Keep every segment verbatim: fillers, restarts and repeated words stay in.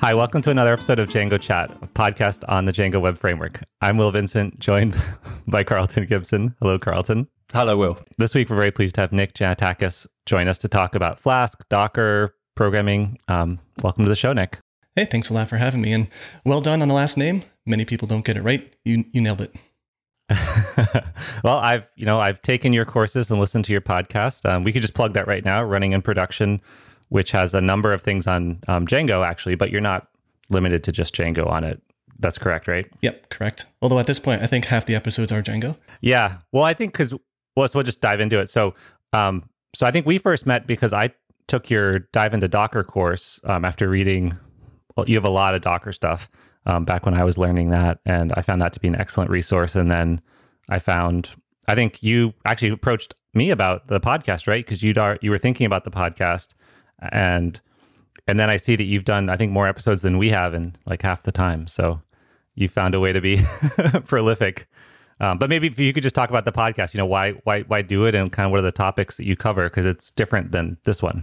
Hi, welcome to another episode of Django Chat, a podcast on the Django Web Framework. I'm Will Vincent, joined by Carlton Gibson. Hello, Carlton. Hello, Will. This week, we're very pleased to have Nick Janatakis join us to talk about Flask, Docker, programming. Um, welcome to the show, Nick. Hey, thanks a lot for having me. And well done on the last name. Many people don't get it right. You you nailed it. Well, I've you know I've taken your courses and listened to your podcast. Um, we could just plug that right now. Running in Production, which has a number of things on um, Django, actually, but you're not limited to just Django on it. That's correct, right? Yep, correct. Although at this point, I think half the episodes are Django. Yeah. Well, I think because well, so we'll just dive into it. So, um, so I think we first met because I took your Dive into Docker course um, after reading. Well, you have a lot of Docker stuff um, back when I was learning that, and I found that to be an excellent resource. And then I found, I think you actually approached me about the podcast, right? Because you you were thinking about the podcast, and and then I see that you've done, I think, more episodes than we have in like half the time. So you found a way to be prolific. Um, but maybe if you could just talk about the podcast, you know, why why why do it, and kind of what are the topics that you cover, because it's different than this one.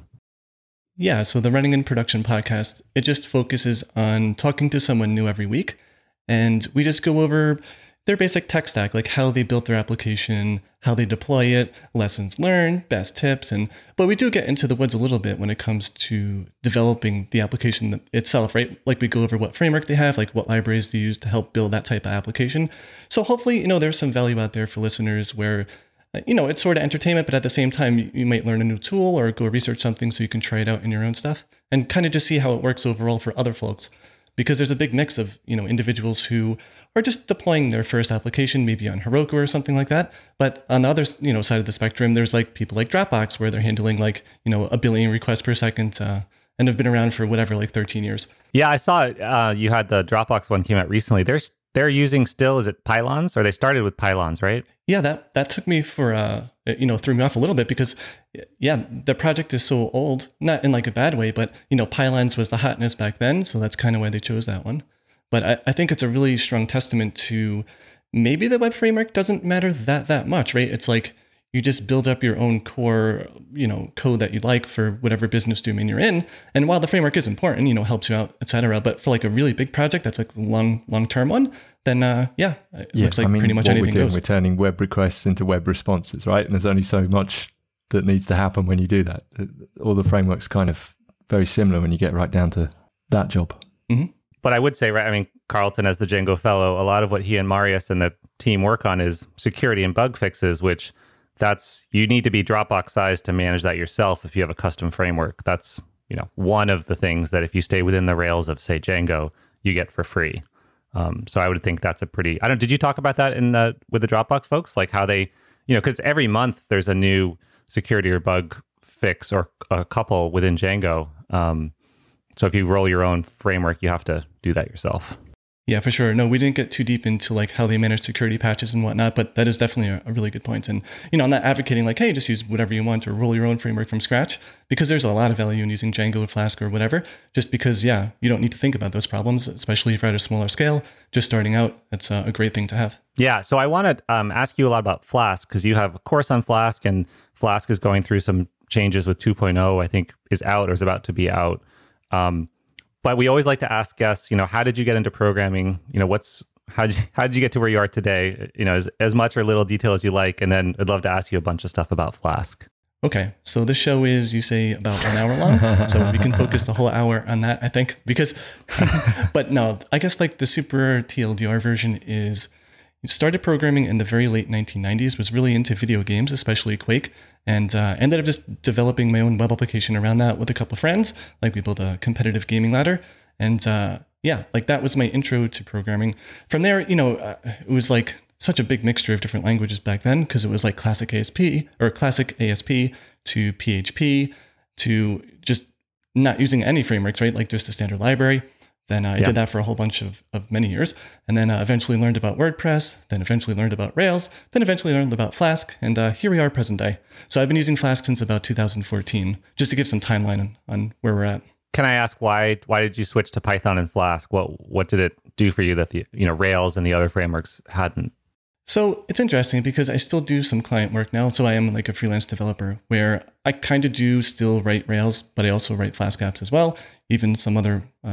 Yeah, so the Running in Production podcast, it just focuses on talking to someone new every week. And we just go over their basic tech stack, like how they built their application, how they deploy it, lessons learned, best tips. And but we do get into the woods a little bit when it comes to developing the application itself, right? Like we go over what framework they have, like what libraries they use to help build that type of application. So hopefully, you know, there's some value out there for listeners where, you know, it's sort of entertainment, but at the same time, you might learn a new tool or go research something so you can try it out in your own stuff and kind of just see how it works overall for other folks. Because there's a big mix of, you know, individuals who are just deploying their first application, maybe on Heroku or something like that. But on the other, you know, side of the spectrum, there's like people like Dropbox where they're handling like, you know, a billion requests per second uh, and have been around for whatever, like thirteen years. Yeah, I saw it. Uh, you had the Dropbox one came out recently. There's They're using still, is it pylons? Or they started with pylons, right? Yeah, that that took me for, uh, you know, threw me off a little bit because, yeah, the project is so old, not in like a bad way, but, you know, pylons was the hotness back then. So that's kind of why they chose that one. But I, I think it's a really strong testament to maybe the web framework doesn't matter that, that much, right? It's like you just build up your own core, you know, code that you like for whatever business domain you're in. And while the framework is important, you know, helps you out, et cetera, but for like a really big project that's like a long, long-term one, then uh, yeah, it yeah, looks like I mean, pretty much what anything we're doing, goes. We're turning web requests into web responses, right? And there's only so much that needs to happen when you do that. All the framework's kind of very similar when you get right down to that job. Mm-hmm. But I would say, right, I mean, Carlton, as the Django fellow, a lot of what he and Marius and the team work on is security and bug fixes, which that's, you need to be Dropbox sized to manage that yourself if you have a custom framework. That's, you know, one of the things that if you stay within the rails of, say, Django, you get for free. Um, so I would think that's a pretty, I don't, did you talk about that in the, with the Dropbox folks? Like how they, you know, because every month there's a new security or bug fix or a couple within Django. Um, so if you roll your own framework, you have to do that yourself. Yeah, for sure. No, we didn't get too deep into like how they manage security patches and whatnot, but that is definitely a, a really good point. And, you know, I'm not advocating like, hey, just use whatever you want or roll your own framework from scratch, because there's a lot of value in using Django or Flask or whatever, just because, yeah, you don't need to think about those problems, especially if you're at a smaller scale, just starting out. It's a great thing to have. Yeah. So I want to um, ask you a lot about Flask, because you have a course on Flask, and Flask is going through some changes with two point oh, I think is out or is about to be out. Um, But we always like to ask guests, you know, how did you get into programming? You know, what's how did you, how did you get to where you are today? You know, as, as much or little detail as you like. And then I'd love to ask you a bunch of stuff about Flask. Okay, so this show is, you say, about an hour long, so we can focus the whole hour on that, I think, because, but no, I guess like the super T L D R version is, started programming in the very late nineteen nineties, was really into video games, especially Quake, and uh, ended up just developing my own web application around that with a couple of friends. Like we built a competitive gaming ladder, and uh, yeah, like that was my intro to programming. From there, you know, uh, it was like such a big mixture of different languages back then, because it was like classic A S P or classic A S P to P H P to just not using any frameworks, right? Like just a standard library. Then uh, I yeah. did that for a whole bunch of, of many years, and then uh, eventually learned about WordPress, then eventually learned about Rails, then eventually learned about Flask, and uh, here we are present day. So I've been using Flask since about two thousand fourteen, just to give some timeline on, on where we're at. Can I ask why why did you switch to Python and Flask? What what did it do for you that the you know Rails and the other frameworks hadn't? So it's interesting because I still do some client work now. So I am like a freelance developer where I kind of do still write Rails, but I also write Flask apps as well, even some other uh,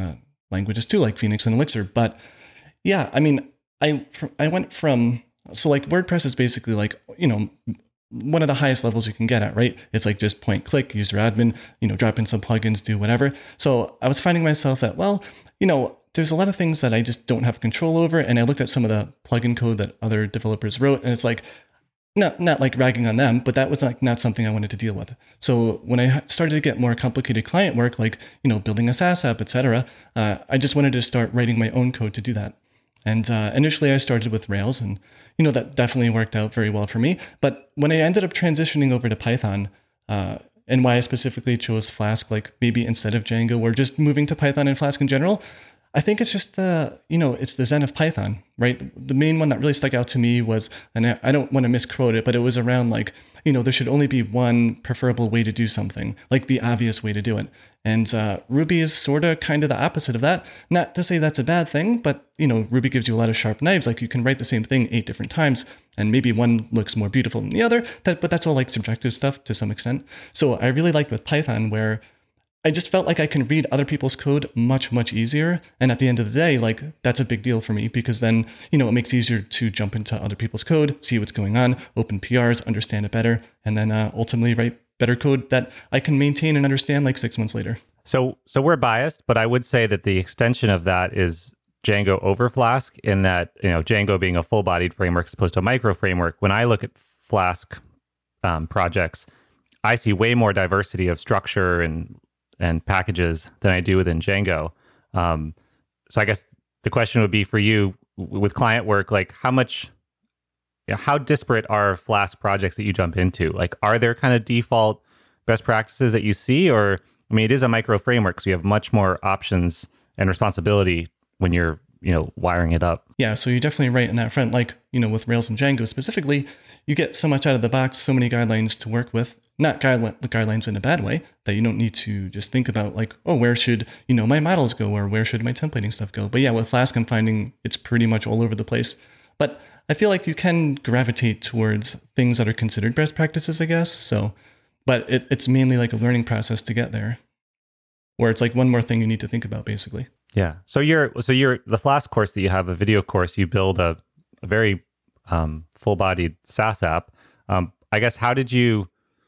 languages too, like Phoenix and Elixir. But yeah, I mean, I I went from, so like WordPress is basically like, you know, one of the highest levels you can get at, right? It's like just point, click, user admin, you know, drop in some plugins, do whatever. So I was finding myself that, well, you know, there's a lot of things that I just don't have control over. And I looked at some of the plugin code that other developers wrote, and it's like, not not like ragging on them, but that was like not something I wanted to deal with. So when I started to get more complicated client work, like, you know, building a SaaS app, et cetera, uh, I just wanted to start writing my own code to do that. And uh, initially I started with Rails, and, you know, that definitely worked out very well for me. But when I ended up transitioning over to Python, uh, and why I specifically chose Flask, like maybe instead of Django, or just moving to Python and Flask in general, I think it's just the, you know, it's the Zen of Python, right? The main one that really stuck out to me was, and I don't want to misquote it, but it was around like, you know, there should only be one preferable way to do something, like the obvious way to do it. And uh, Ruby is sort of kind of the opposite of that. Not to say that's a bad thing, but, you know, Ruby gives you a lot of sharp knives. Like you can write the same thing eight different times, and maybe one looks more beautiful than the other, that, but that's all like subjective stuff to some extent. So I really liked with Python where I just felt like I can read other people's code much, much easier. And at the end of the day, like that's a big deal for me, because then, you know, it makes it easier to jump into other people's code, see what's going on, open P Rs, understand it better, and then uh, ultimately write better code that I can maintain and understand like six months later. So, so we're biased, but I would say that the extension of that is Django over Flask, in that, you know, Django being a full-bodied framework as opposed to a micro framework. When I look at Flask um, projects, I see way more diversity of structure and and packages than I do within Django. Um, so I guess the question would be for you with client work, like how much, you know, how disparate are Flask projects that you jump into? Like, are there kind of default best practices that you see? Or, I mean, it is a micro framework, so you have much more options and responsibility when you're, you know, wiring it up. Yeah, so you're definitely right in that front. Like, you know, with Rails and Django specifically, you get so much out of the box, so many guidelines to work with. Not guideline, the guidelines in a bad way, that you don't need to just think about like, oh, where should, you know, my models go, or where should my templating stuff go? But yeah, with Flask, I'm finding it's pretty much all over the place. But I feel like you can gravitate towards things that are considered best practices, I guess. So, but it, it's mainly like a learning process to get there, where it's like one more thing you need to think about, basically. Yeah. So you're, so you're the Flask course that you have, a video course, you build a, a very um, full-bodied SaaS app. Um, I guess, how did you,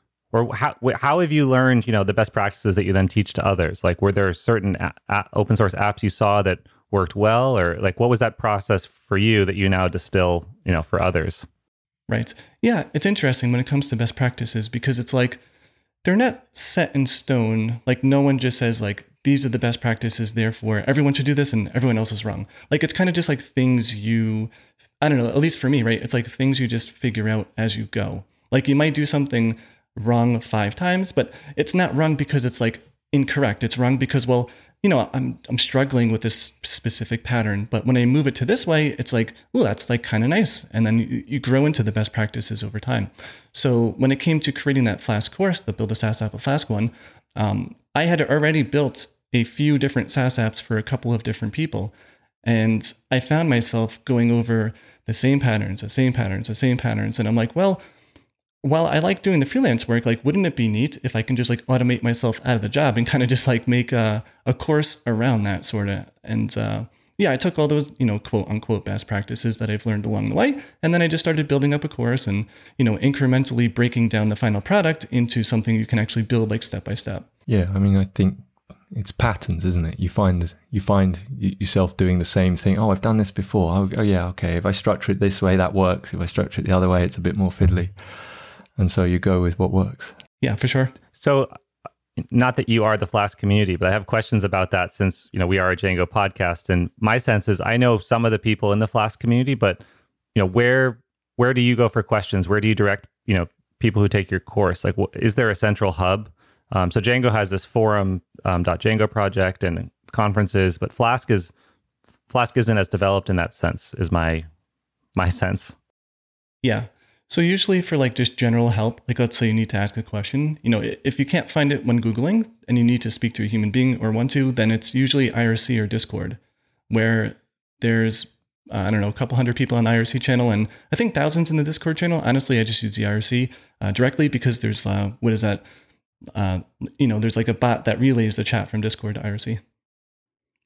or how how have you learned, you know, the best practices that you then teach to others? Like, were there certain a- a- open source apps you saw that worked well, or like what was that process for you that you now distill, you know, for others? Right. Yeah, it's interesting when it comes to best practices, because it's like they're not set in stone. Like no one just says like these are the best practices, therefore everyone should do this and everyone else is wrong. Like it's kind of just like things you, I don't know, at least for me, right? It's like things you just figure out as you go. Like you might do something wrong five times, but it's not wrong because it's like incorrect. It's wrong because, well, you know, I'm I'm struggling with this specific pattern, but when I move it to this way, it's like, oh, that's like kind of nice. And then you, you grow into the best practices over time. So when it came to creating that Flask course, the Build a SaaS App with Flask one, um, I had already built a few different SaaS apps for a couple of different people. And I found myself going over the same patterns, the same patterns, the same patterns. And I'm like, well, while I like doing the freelance work, like, wouldn't it be neat if I can just like automate myself out of the job and kind of just like make a, a course around that sort of. And uh, yeah, I took all those, you know, quote unquote best practices that I've learned along the way. And then I just started building up a course and, you know, incrementally breaking down the final product into something you can actually build like step by step. Yeah. I mean, I think it's patterns, isn't it? You find you find yourself doing the same thing. Oh, I've done this before. Oh, oh yeah. Okay. If I structure it this way, that works. If I structure it the other way, it's a bit more fiddly. And so you go with what works. Yeah, for sure. So not that you are the Flask community, but I have questions about that since, you know, we are a Django podcast. And my sense is I know some of the people in the Flask community, but, you know, where where do you go for questions? Where do you direct, you know, people who take your course? Like, wh- is there a central hub? Um, so Django has this forum, um, .django project and conferences, but Flask is Flask isn't as developed in that sense, is my my sense. Yeah. So usually for like just general help, like let's say you need to ask a question, you know, if you can't find it when Googling and you need to speak to a human being or want to, then it's usually I R C or Discord, where there's, uh, I don't know, a couple hundred people on the I R C channel and I think thousands in the Discord channel. Honestly, I just use the I R C uh, directly because there's, uh, what is that? Uh, you know, there's like a bot that relays the chat from Discord to I R C.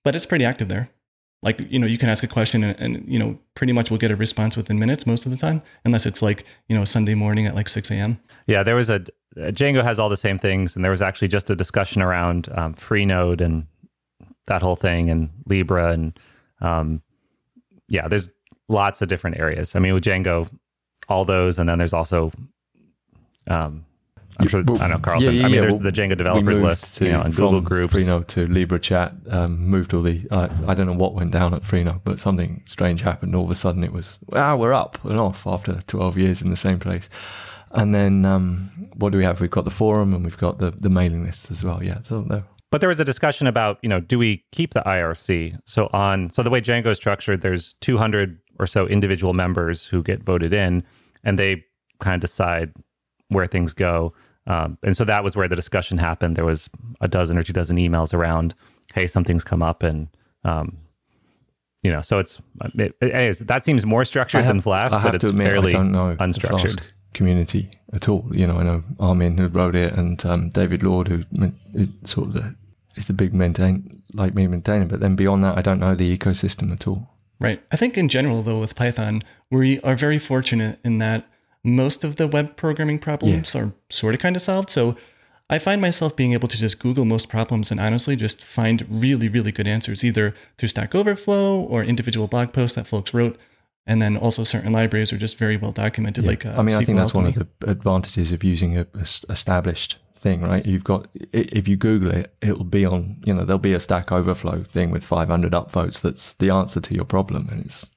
but it's pretty active there. Like, you know, you can ask a question and, and, you know, pretty much we'll get a response within minutes most of the time, unless it's like, you know, Sunday morning at like six a.m. Yeah, there was a, Django has all the same things. And there was actually just a discussion around um, Freenode and that whole thing and Libra. And um, yeah, there's lots of different areas. I mean, with Django, all those. And then there's also, um, I'm sure, well, I don't know, Carlton. Yeah, yeah, I mean, yeah. there's well, the Django developers list, to, you know, and Google Groups. Freenode to Libra Chat, um, moved all the, uh, I don't know what went down at Freenode, but something strange happened. All of a sudden it was, wow, we're up and off after twelve years in the same place. And then um, what do we have? We've got the forum and we've got the, the mailing lists as well. Yeah. So no. But there was a discussion about, you know, do we keep the I R C? So on, so the way Django is structured, there's two hundred or so individual members who get voted in, and they kind of decide where things go. Um, and so that was where the discussion happened. There was a dozen or two dozen emails around, hey, something's come up. And, um, you know, so it's, it, it is, that seems more structured have, than Flask, I have but it's to admit, fairly I don't know unstructured. The Flask community at all. You know, I know Armin who wrote it and um, David Lord, who is sort of the, is the big maintain, like me maintainer. But then beyond that, I don't know the ecosystem at all. Right. I think in general, though, with Python, we are very fortunate in that most of the web programming problems yeah. are sort of kind of solved. So I find myself being able to just Google most problems and honestly just find really, really good answers, either through Stack Overflow or individual blog posts that folks wrote. And then also certain libraries are just very well documented. Yeah. Like uh, I mean, S Q L I think that's Alchemy. one of the advantages of using a, a established thing, right? You've got, if you Google it, it'll be on, you know, there'll be a Stack Overflow thing with five hundred upvotes. That's the answer to your problem. And it's,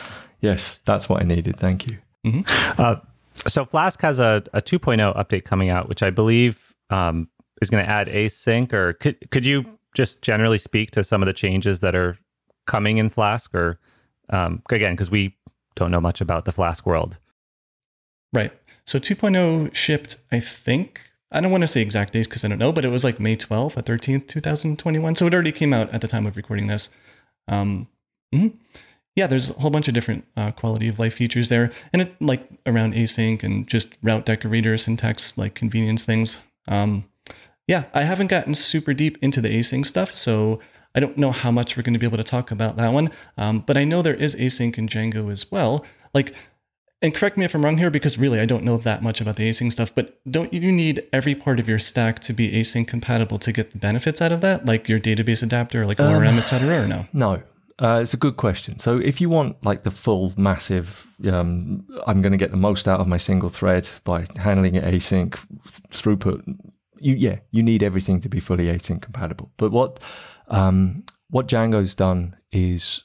yes, that's what I needed. Thank you. Mm-hmm. Uh, So Flask has a, a two point oh update coming out, which I believe um, is going to add async. Or could could you just generally speak to some of the changes that are coming in Flask? Or um, again, because we don't know much about the Flask world. Right. So two point oh shipped, I think, I don't want to say exact days because I don't know, but it was like May twelfth, thirteenth, twenty twenty-one. So it already came out at the time of recording this. Um, mm-hmm. Yeah, there's a whole bunch of different uh, quality of life features there. And it like around async and just route decorator syntax, like convenience things. Um, yeah, I haven't gotten super deep into the async stuff, so I don't know how much we're going to be able to talk about that one. Um, but I know there is async in Django as well. Like, and correct me if I'm wrong here, because really I don't know that much about the async stuff, but don't you need every part of your stack to be async compatible to get the benefits out of that? Like your database adapter, like O R M, um, et cetera, or no? No. Uh, it's a good question. So if you want like the full massive, um, I'm going to get the most out of my single thread by handling it async throughput, you, yeah, you need everything to be fully async compatible. But what um, what Django's done is,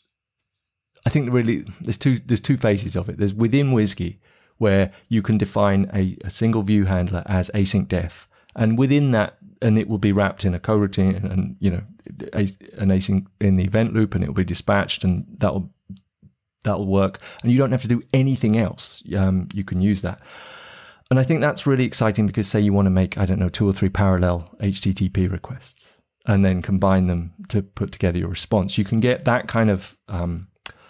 I think really there's two there's two phases of it. There's within WSGI where you can define a, a single view handler as async def, and within that, and it will be wrapped in a coroutine and, and you know an async in the event loop, and it will be dispatched, and that'll that'll work. And you don't have to do anything else. Um, you can use that. And I think that's really exciting because say you want to make, I don't know, two or three parallel H T T P requests and then combine them to put together your response. You can get that kind of um,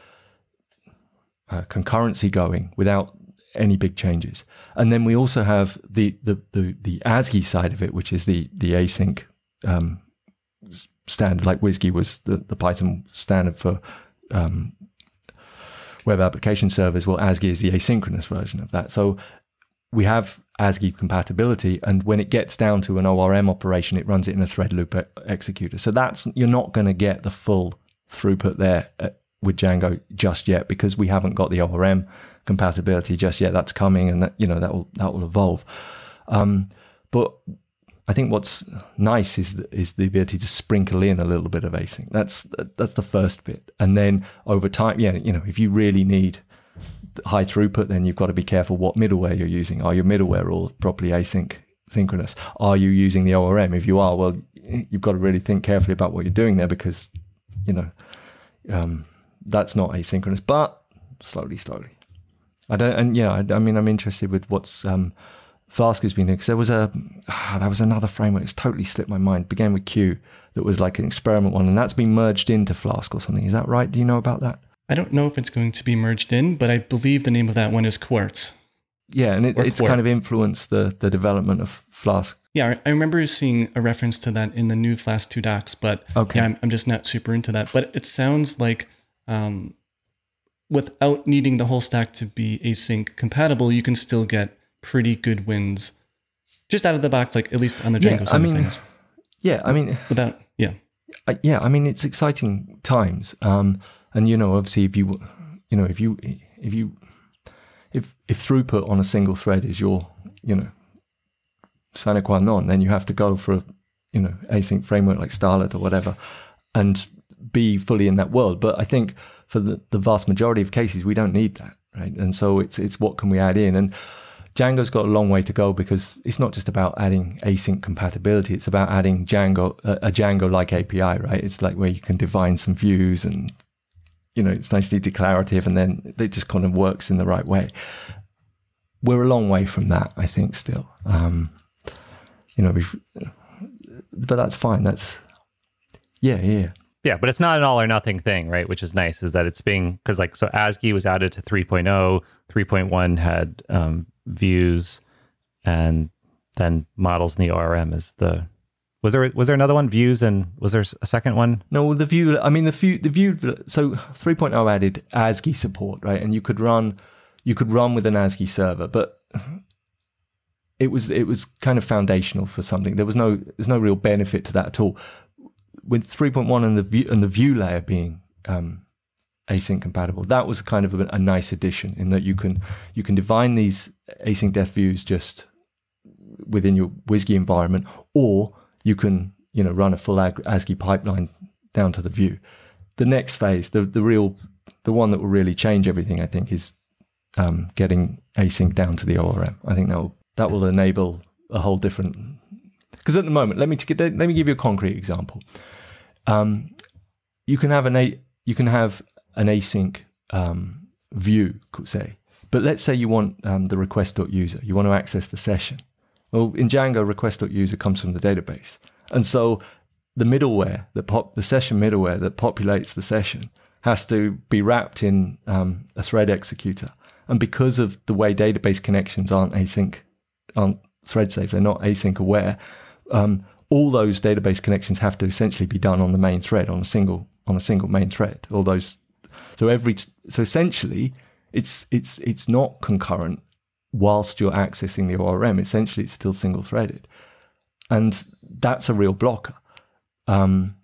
uh, concurrency going without any big changes. And then we also have the the the, the A S C I I side of it, which is the the async um, standard, like WSGI was the, the Python standard for um, web application servers. Well, A S C I I is the asynchronous version of that. So we have A S C I I compatibility, and when it gets down to an O R M operation, it runs it in a thread loop executor. So that's, you're not going to get the full throughput there at, with Django just yet, because we haven't got the O R M compatibility just yet. That's coming, and that, you know, that will that will evolve. Um, but I think what's nice is is the ability to sprinkle in a little bit of async. That's that's the first bit, and then over time, yeah, you know, if you really need high throughput, then you've got to be careful what middleware you're using. Are your middleware all properly async synchronous? Are you using the O R M? If you are, well, you've got to really think carefully about what you're doing there, because you know um, that's not asynchronous. But slowly, slowly. I don't, and yeah, I, I mean, I'm interested with what's um, Flask has been doing, because there was a ah, there was another framework. It's totally slipped my mind. Began with Q, that was like an experiment one, and that's been merged into Flask or something. Is that right? Do you know about that? I don't know if it's going to be merged in, but I believe the name of that one is Quartz. yeah, and it, it's core. kind of influenced the the development of Flask. Yeah, I remember seeing a reference to that in the new Flask two docs, but Okay. yeah, I'm, I'm just not super into that. But it sounds like um, without needing the whole stack to be async compatible, you can still get pretty good wins just out of the box, like at least on the Django Yeah, side I mean, of things. Yeah, I mean, Without, yeah. I, yeah, I mean, it's exciting times, um, and you know, obviously, if you, you know, if you, if you, if if throughput on a single thread is your, you know, sine qua non, then you have to go for a, you know, async framework like Starlet or whatever, and be fully in that world. But I think for the, the vast majority of cases, we don't need that, right? And so it's it's what can we add in, and Django's got a long way to go because it's not just about adding async compatibility. It's about adding Django, a, a Django-like A P I, right? It's like where you can define some views and, you know, it's nicely declarative and then it just kind of works in the right way. We're a long way from that, I think, still. Um, you know, we've, but that's fine. That's, yeah, yeah. Yeah, but it's not an all or nothing thing, right? Which is nice, is that it's being, because like, so A S C I I was added to three point oh, three point one had um, views, and then models in the O R M is the, was there was there another one, views, and was there a second one? No, the view, I mean, the view, the view, so three point oh added A S C I I support, right? And you could run, you could run with an A S C I I server, but it was, it was kind of foundational for something. There was no, there's no real benefit to that at all. With three point one and the view and the view layer being um, async compatible, that was kind of a, a nice addition in that you can you can define these async def views just within your WSGI environment, or you can you know run a full A S C I I pipeline down to the view. The next phase, the the real the one that will really change everything, I think, is um, getting async down to the O R M. I think that will that will enable a whole different. Because at the moment, let me t- let me give you a concrete example. Um, you can have an a, you can have an async um, view, say, but let's say you want um, the request.user. You want to access the session. Well, in Django, request.user comes from the database, and so the middleware, the pop, the session middleware that populates the session has to be wrapped in um, a thread executor. And because of the way database connections aren't async, aren't thread safe, they're not async aware. Um, all those database connections have to essentially be done on the main thread, on a single on a single main thread. All those, so every so essentially, it's it's it's not concurrent whilst you're accessing the O R M. Essentially, it's still single threaded, and that's a real blocker. Um,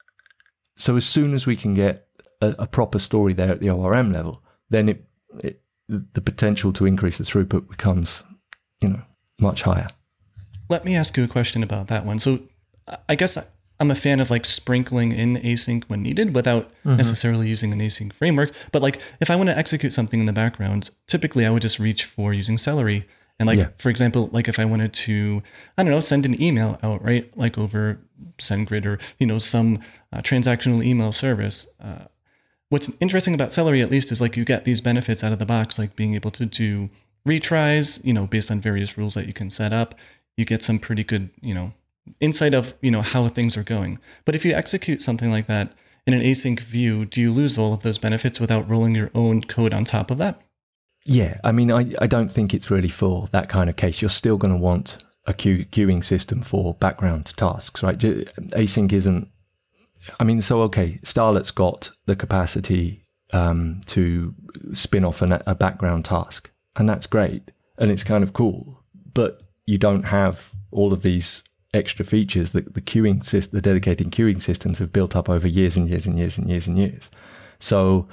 so as soon as we can get a, a proper story there at the O R M level, then it, it the potential to increase the throughput becomes, you know, much higher. Let me ask you a question about that one. So I guess I'm a fan of like sprinkling in async when needed without mm-hmm. necessarily using an async framework. But like if I want to execute something in the background, typically I would just reach for using Celery. And like, yeah. for example, like if I wanted to, I don't know, send an email out, right? Like over SendGrid or, you know, some uh, transactional email service. Uh, what's interesting about Celery, at least, is like you get these benefits out of the box, like being able to do retries, you know, based on various rules that you can set up. You get some pretty good, you know, insight of, you know, how things are going. But if you execute something like that in an async view, do you lose all of those benefits without rolling your own code on top of that? Yeah, I mean, I, I don't think it's really for that kind of case. You're still going to want a queue, queuing system for background tasks, right? Async isn't, I mean, so, okay, Starlet's got the capacity um, to spin off an, a background task, and that's great, and it's kind of cool, but you don't have all of these extra features that the queuing system, the dedicated queuing systems have built up over years and years and years and years and years. So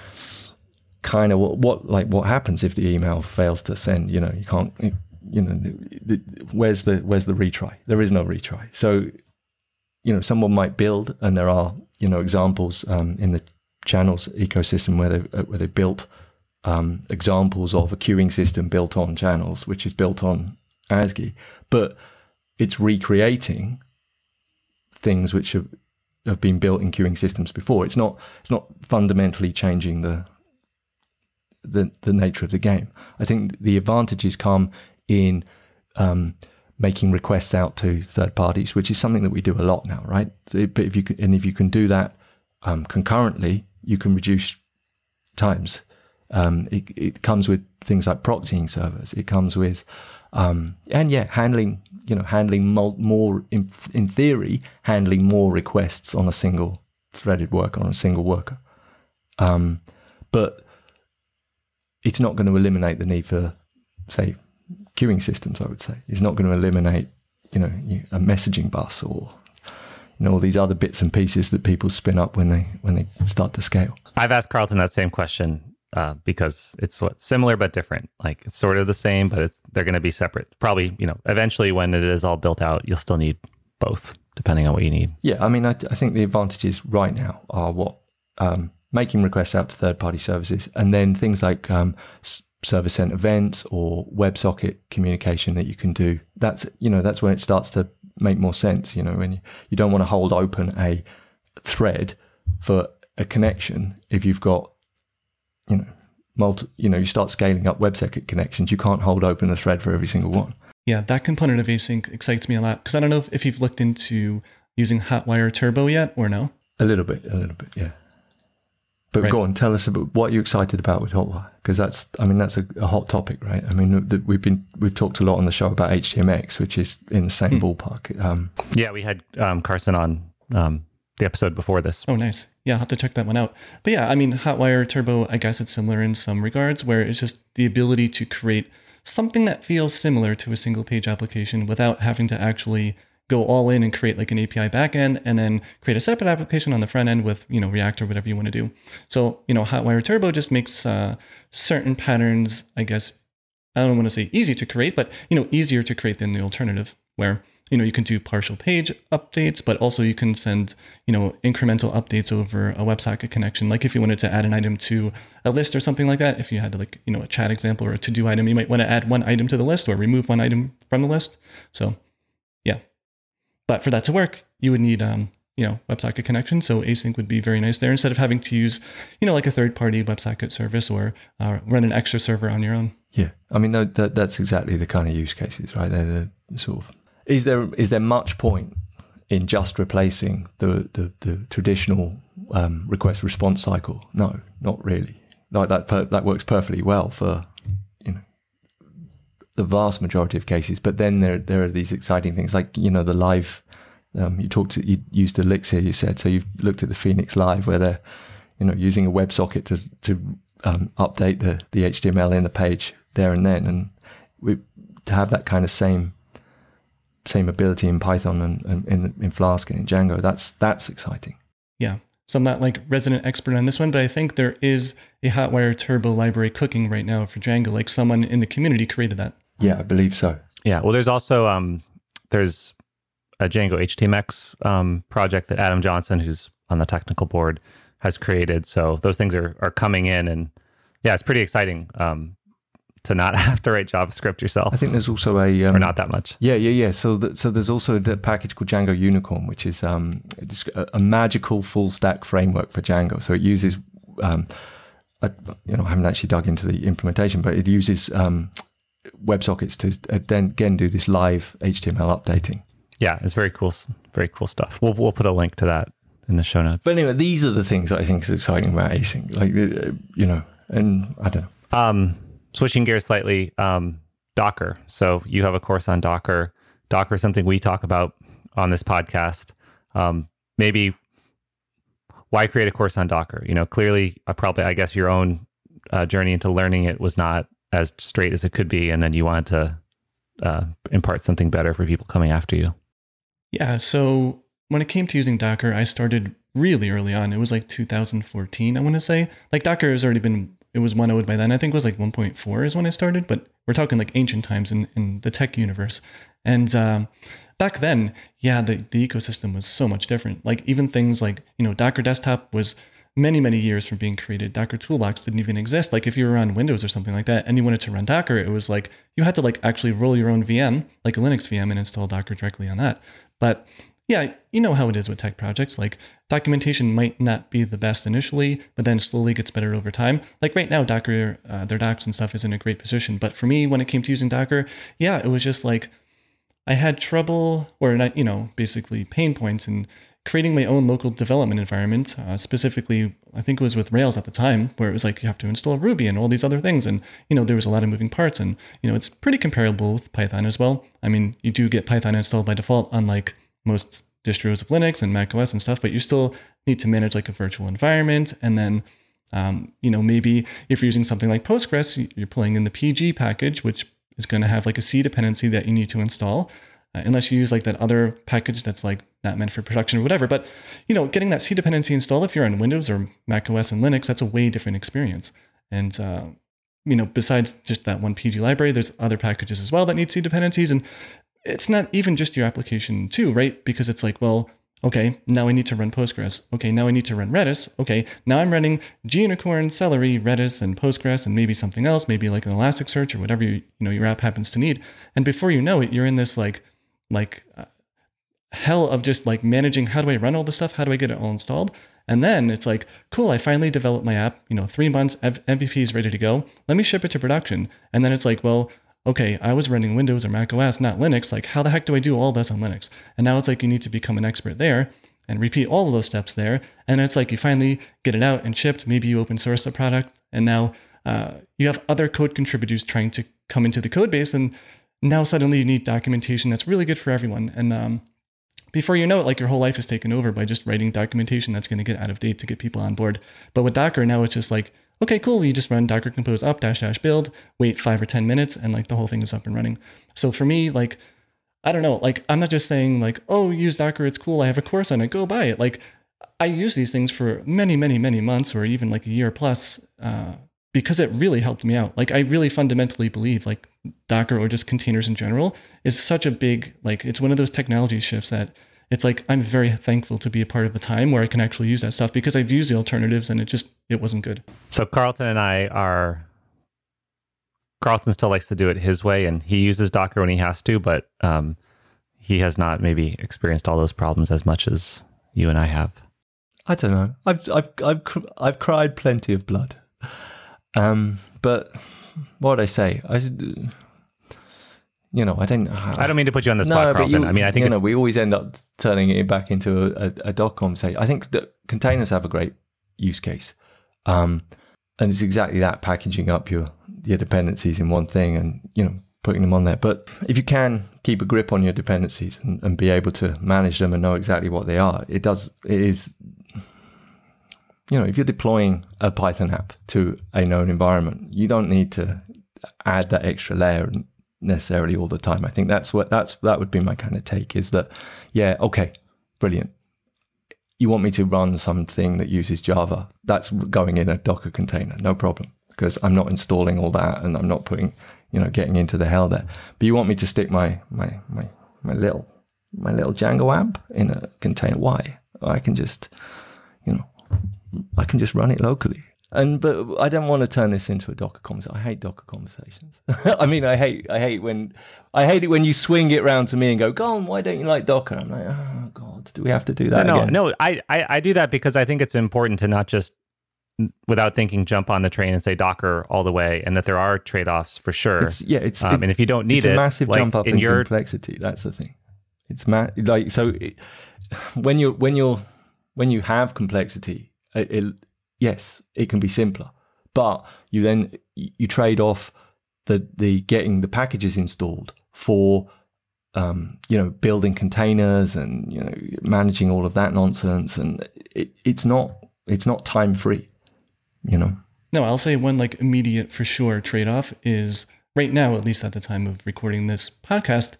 kind of what, what like what happens if the email fails to send? You know, you can't, you know, the, the, where's the where's the retry? There is no retry. So, you know, someone might build, and there are, you know, examples um, in the channels ecosystem where they where they built um, examples of a queuing system built on channels, which is built on A S C I I, but it's recreating things which have, have been built in queuing systems before. It's not it's not fundamentally changing the, the the nature of the game. I think the advantages come in um, making requests out to third parties, which is something that we do a lot now, right? So, but if you can, and if you can do that um, concurrently, you can reduce times. Um, it, it comes with things like proxying servers. It comes with, um, and yeah, handling, you know, handling more, more in, in theory, handling more requests on a single threaded worker, on a single worker. Um, but it's not going to eliminate the need for, say, queuing systems, I would say. It's not going to eliminate, you know, a messaging bus or, you know, all these other bits and pieces that people spin up when they when they start to scale. I've asked Carlton that same question uh, because it's what similar but different. Like it's sort of the same, but it's they're going to be separate. Probably, you know, eventually when it is all built out, you'll still need both, depending on what you need. Yeah, I mean, I, I think the advantages right now are what um, making requests out to third-party services, and then things like um, server-sent events or WebSocket communication that you can do. That's, you know, that's when it starts to make more sense. You know, when you, you don't want to hold open a thread for a connection if you've got, you know, multi, you know, you start scaling up WebSocket connections, you can't hold open a thread for every single one. Yeah, that component of async excites me a lot because I don't know if, if you've looked into using Hotwire Turbo yet or no. A little bit, a little bit, yeah. But right. Go on, tell us about what you're excited about with Hotwire, because that's, I mean, that's a, a hot topic, right? I mean, the, we've been we've talked a lot on the show about H T M X, which is in the same hmm. ballpark. Um, yeah, we had um, Carson on um, the episode before this. Oh, nice. Yeah, I'll have to check that one out. But yeah, I mean, Hotwire Turbo, I guess it's similar in some regards, where it's just the ability to create something that feels similar to a single page application without having to actually go all in and create like an A P I backend and then create a separate application on the front end with, you know, React or whatever you want to do. So, you know, Hotwire Turbo just makes uh, certain patterns, I guess, I don't want to say easy to create, but, you know, easier to create than the alternative where, you know, you can do partial page updates, but also you can send, you know, incremental updates over a WebSocket connection. Like if you wanted to add an item to a list or something like that, if you had like, you know, a chat example or a to-do item, you might want to add one item to the list or remove one item from the list. So yeah. But for that to work, you would need, um, you know, WebSocket connection. So async would be very nice there instead of having to use, you know, like a third-party WebSocket service or uh, run an extra server on your own. Yeah, I mean, that, that, that's exactly the kind of use cases, right? They're, they're sort of. Is there is there much point in just replacing the the, the traditional um, request response cycle? No, not really. Like that per, that works perfectly well for, you know, the vast majority of cases. But then there there are these exciting things like, you know, the live. Um, you talked to, you used Elixir, you said, so you've looked at the Phoenix Live where they're, you know, using a WebSocket to to um, update the the H T M L in the page there and then, and we to have that kind of same. same ability in Python and, and in, in Flask and in Django. That's that's exciting. Yeah. So I'm not like resident expert on this one, but I think there is a Hotwire Turbo library cooking right now for Django. Like someone in the community created that. Yeah, I believe so. Yeah. Well, there's also um, there's a Django H T M X um, project that Adam Johnson, who's on the technical board, has created. So those things are are coming in, and yeah, it's pretty exciting. Um, to not have to write JavaScript yourself. I think there's also a... Um, or not that much. Yeah, yeah, yeah. So th- so there's also a package called Django Unicorn, which is um, it's a, a magical full stack framework for Django. So it uses... Um, a, you know, I haven't actually dug into the implementation, but it uses um, WebSockets to uh, then again do this live H T M L updating. Yeah, it's very cool, very cool stuff. We'll we'll put a link to that in the show notes. But anyway, these are the things that I think is exciting about async. Like, uh, you know, and I don't know. Um, Switching gears slightly, um, Docker. So you have a course on Docker. Docker is something we talk about on this podcast. Um, maybe why create a course on Docker? You know, clearly, uh, probably, I guess your own uh, journey into learning it was not as straight as it could be, and then you wanted to uh, impart something better for people coming after you. Yeah. So when it came to using Docker, I started really early on. It was like two thousand fourteen, I want to say. Like Docker has already been. It was one point oh by then. I think it was like one point four is when I started, but we're talking like ancient times in, in the tech universe. And um, back then, yeah, the, the ecosystem was so much different. Like even things like, you know, Docker Desktop was many, many years from being created. Docker Toolbox didn't even exist. Like if you were on Windows or something like that and you wanted to run Docker, it was like you had to like actually roll your own V M, like a Linux V M, and install Docker directly on that. But yeah, you know how it is with tech projects. Like documentation might not be the best initially, but then slowly gets better over time. Like right now, Docker, uh, their docs and stuff is in a great position. But for me, when it came to using Docker, yeah, it was just like I had trouble or not, you know, basically pain points in creating my own local development environment, uh, specifically, I think it was with Rails at the time, where it was like you have to install Ruby and all these other things. And, you know, there was a lot of moving parts. And, you know, it's pretty comparable with Python as well. I mean, you do get Python installed by default, unlike most distros of Linux and macOS and stuff, but you still need to manage like a virtual environment. And then, um, you know, maybe if you're using something like Postgres, you're pulling in the P G package, which is going to have like a C dependency that you need to install. Uh, unless you use like that other package that's like not meant for production or whatever. But, you know, getting that C dependency installed, if you're on Windows or Mac O S and Linux, that's a way different experience. And, uh, you know, besides just that one P G library, there's other packages as well that need C dependencies. And it's not even just your application too, right? Because it's like, well, okay, now I need to run Postgres. Okay, now I need to run Redis. Okay, now I'm running Gunicorn, Celery, Redis, and Postgres, and maybe something else, maybe like an Elasticsearch or whatever you, you know your app happens to need. And before you know it, you're in this like like uh, hell of just like managing, how do I run all this stuff? How do I get it all installed? And then it's like, cool, I finally developed my app, you know, three months, M V P is ready to go. Let me ship it to production. And then it's like, well, okay, I was running Windows or Mac O S, not Linux. Like, how the heck do I do all this on Linux? And now it's like, you need to become an expert there and repeat all of those steps there. And it's like, you finally get it out and shipped. Maybe you open source the product. And now uh, you have other code contributors trying to come into the code base. And now suddenly you need documentation that's really good for everyone. And um, before you know it, like your whole life is taken over by just writing documentation that's going to get out of date to get people on board. But with Docker, now it's just like, okay, cool. You just run Docker compose up dash dash build, wait five or ten minutes, and like the whole thing is up and running. So for me, like, I don't know, like I'm not just saying like, oh, use Docker, it's cool. I have a course on it, go buy it. Like I use these things for many, many, many months or even like a year plus uh, because it really helped me out. Like I really fundamentally believe like Docker or just containers in general is such a big, like it's one of those technology shifts that it's like, I'm very thankful to be a part of the time where I can actually use that stuff because I've used the alternatives and it just, it wasn't good. So Carlton and I are, Carlton still likes to do it his way and he uses Docker when he has to, but um, he has not maybe experienced all those problems as much as you and I have. I don't know. I've, I've, I've, I've cried plenty of blood. Um, but what would I say? I, you know, I don't. Uh, I don't mean to put you on the spot, no, Carlton. You, I mean, I think you know, we always end up turning it back into a, a, a doc conversation. I think that containers have a great use case, um, and it's exactly that: packaging up your your dependencies in one thing, and you know, putting them on there. But if you can keep a grip on your dependencies and, and be able to manage them and know exactly what they are, it does. It is. You know, if you're deploying a Python app to a known environment, you don't need to add that extra layer necessarily all the time. I think that's what that's that would be my kind of take is that, yeah, okay, brilliant. You want me to run something that uses Java? That's going in a Docker container, no problem, because I'm not installing all that and I'm not putting, you know, getting into the hell there. But you want me to stick my my my my little my little Django app in a container? Why? I can just, you know. I can just run it locally. And but I don't want to turn this into a Docker conversation. I hate Docker conversations. I mean, I hate I hate when I hate it when you swing it round to me and go, "Go on, why don't you like Docker?" I'm like, "Oh God, do we have to do that?" No, again? no, no. I, I I do that because I think it's important to not just without thinking jump on the train and say Docker all the way, and that there are trade-offs for sure. It's, yeah, it's um, it, and if you don't need it's it, a massive like jump up in, in your complexity. That's the thing. It's ma- like so it, when you when you're when you have complexity, it, it yes, it can be simpler, but you then you trade off the the getting the packages installed for um, you know building containers and you know managing all of that nonsense, and it, it's not it's not time free, you know. No, I'll say one like immediate for sure trade off is right now, at least at the time of recording this podcast,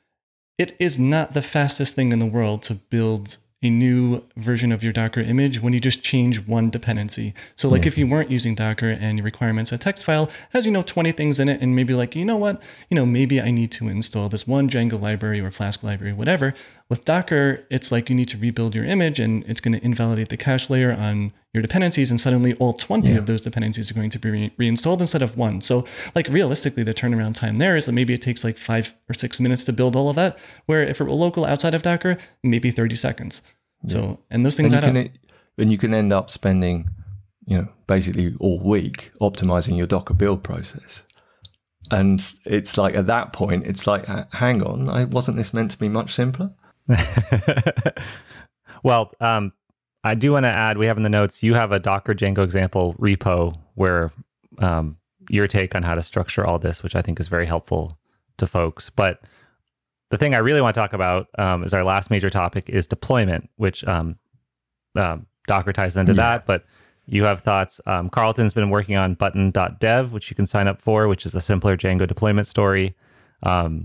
it is not the fastest thing in the world to build a new version of your Docker image when you just change one dependency. So like yeah. if you weren't using Docker and your requirements a text file has, you know, twenty things in it and maybe like, you know what, you know, maybe I need to install this one Django library or Flask library, whatever. With Docker, it's like you need to rebuild your image and it's going to invalidate the cache layer on your dependencies and suddenly all twenty yeah. of those dependencies are going to be re- reinstalled instead of one. So like realistically, the turnaround time there is that maybe it takes like five or six minutes to build all of that, where if it were local outside of Docker, maybe thirty seconds. Yeah. So, and those things and add you, can, up. and you can end up spending, you know, basically all week optimizing your Docker build process. And it's like, at that point, it's like, hang on, I wasn't this meant to be much simpler? Well, um, I do want to add, we have in the notes, you have a Docker Django example repo where um, your take on how to structure all this, which I think is very helpful to folks. But the thing I really want to talk about um, is our last major topic is deployment, which um, um, Docker ties into yeah. that. But you have thoughts. Um, Carlton's been working on button dot dev, which you can sign up for, which is a simpler Django deployment story. Um,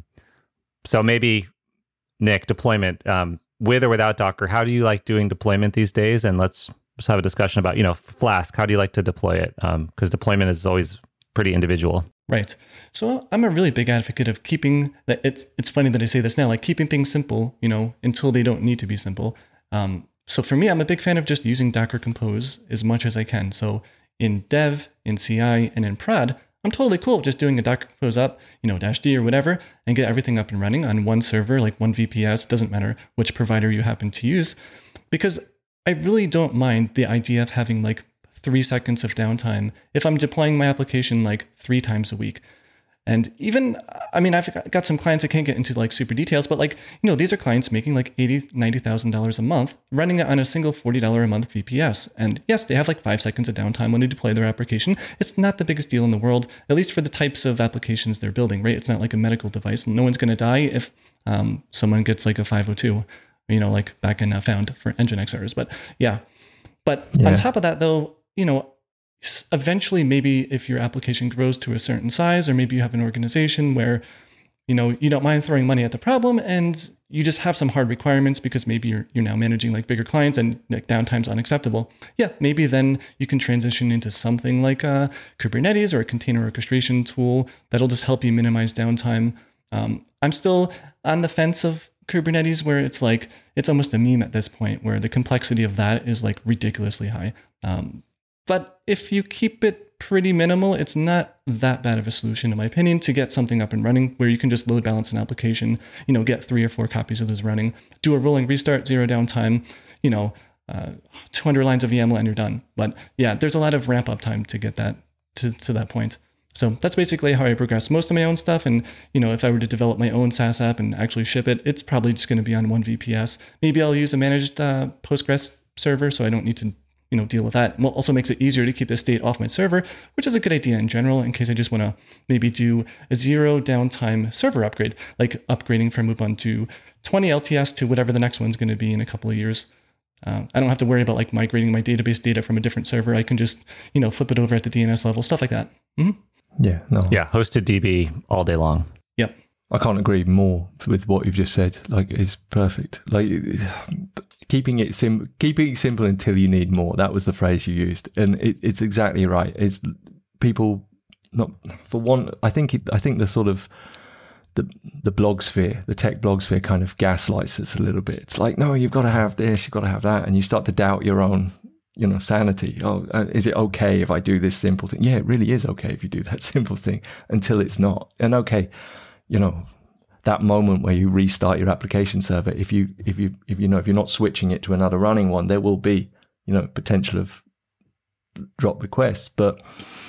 so maybe, Nick, deployment, um, with or without Docker, how do you like doing deployment these days? And let's just have a discussion about, you know, Flask, how do you like to deploy it? Because um, deployment is always pretty individual. Right. So I'm a really big advocate of keeping that. It's it's funny that I say this now, like keeping things simple, you know, until they don't need to be simple. Um, so for me, I'm a big fan of just using Docker Compose as much as I can. So in dev, in C I, and in prod, I'm totally cool just doing a Docker Compose up, you know, dash D or whatever, and get everything up and running on one server, like one V P S, doesn't matter which provider you happen to use, because I really don't mind the idea of having like three seconds of downtime if I'm deploying my application like three times a week. And even, I mean, I've got some clients I can't get into like super details, but like, you know, these are clients making like eighty thousand dollars, ninety thousand dollars a month, running it on a single forty dollars a month V P S. And yes, they have like five seconds of downtime when they deploy their application. It's not the biggest deal in the world, at least for the types of applications they're building, right? It's not like a medical device. No one's going to die if um, someone gets like a five oh two, you know, like back in uh, Found for Nginx errors. But yeah. But yeah. On top of that though, you know, eventually maybe if your application grows to a certain size, or maybe you have an organization where, you know, you don't mind throwing money at the problem and you just have some hard requirements because maybe you're you're now managing like bigger clients and like downtime's unacceptable. Yeah, maybe then you can transition into something like a Kubernetes or a container orchestration tool that'll just help you minimize downtime. Um, I'm still on the fence of Kubernetes, where it's like, it's almost a meme at this point, where the complexity of that is like ridiculously high. Um, But if you keep it pretty minimal, it's not that bad of a solution, in my opinion, to get something up and running where you can just load balance an application, you know, get three or four copies of those running, do a rolling restart, zero downtime, you know, uh, two hundred lines of YAML and you're done. But yeah, there's a lot of ramp up time to get that to, to that point. So that's basically how I progress most of my own stuff. And, you know, if I were to develop my own SaaS app and actually ship it, it's probably just going to be on one V P S. Maybe I'll use a managed uh, Postgres server, so I don't need to you know, deal with that. It also makes it easier to keep the state off my server, which is a good idea in general, in case I just want to maybe do a zero downtime server upgrade, like upgrading from Ubuntu twenty L T S to whatever the next one's going to be in a couple of years. Uh, I don't have to worry about like migrating my database data from a different server. I can just, you know, flip it over at the D N S level, stuff like that. Mm-hmm. Yeah, no. Yeah, hosted D B all day long. Yep. I can't agree more with what you've just said. Like, it's perfect. Like, keeping it sim, keeping it simple until you need more. That was the phrase you used, and it, it's exactly right. It's people not for one. I think it, I think the sort of the the blog sphere, the tech blog sphere, kind of gaslights us a little bit. It's like, no, you've got to have this, you've got to have that, and you start to doubt your own, you know, sanity. Oh, uh, is it okay if I do this simple thing? Yeah, it really is okay if you do that simple thing until it's not. And okay, you know, that moment where you restart your application server, if you if you if you know if you're not switching it to another running one, there will be, you know, potential of drop requests. But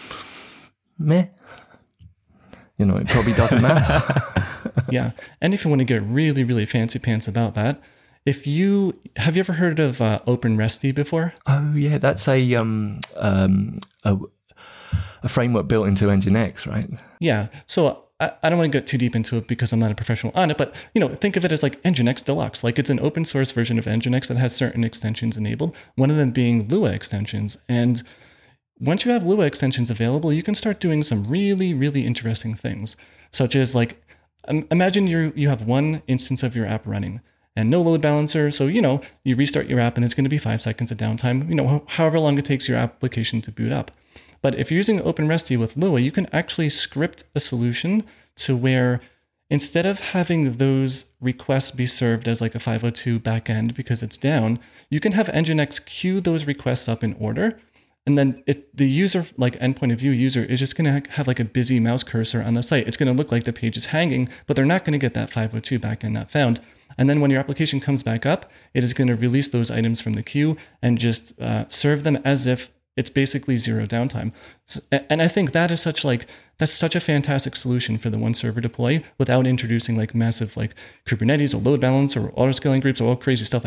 meh, you know, it probably doesn't matter. Yeah, and if you want to get really really fancy pants about that, if you have you ever heard of uh, OpenResty before? Oh yeah, that's a um um a, a framework built into Nginx, right? Yeah. So I, I don't want to get too deep into it because I'm not a professional on it, but you know, think of it as like Nginx Deluxe. Like, it's an open source version of Nginx that has certain extensions enabled. One of them being Lua extensions. And once you have Lua extensions available, you can start doing some really really interesting things, such as like um, imagine you you have one instance of your app running and no load balancer. So, you know, you restart your app and it's going to be five seconds of downtime, you know, however long it takes your application to boot up. But if you're using OpenResty with Lua, you can actually script a solution to where instead of having those requests be served as like a five oh two backend because it's down, you can have Nginx queue those requests up in order. And then it, the user, like endpoint of view user, is just going to have like a busy mouse cursor on the site. It's going to look like the page is hanging, but they're not going to get that five oh two backend not found. And then when your application comes back up, it is going to release those items from the queue and just uh, serve them as if it's basically zero downtime. And I think that is such like, that's such a fantastic solution for the one server deploy without introducing like massive like Kubernetes or load balance or auto scaling groups or all crazy stuff like that.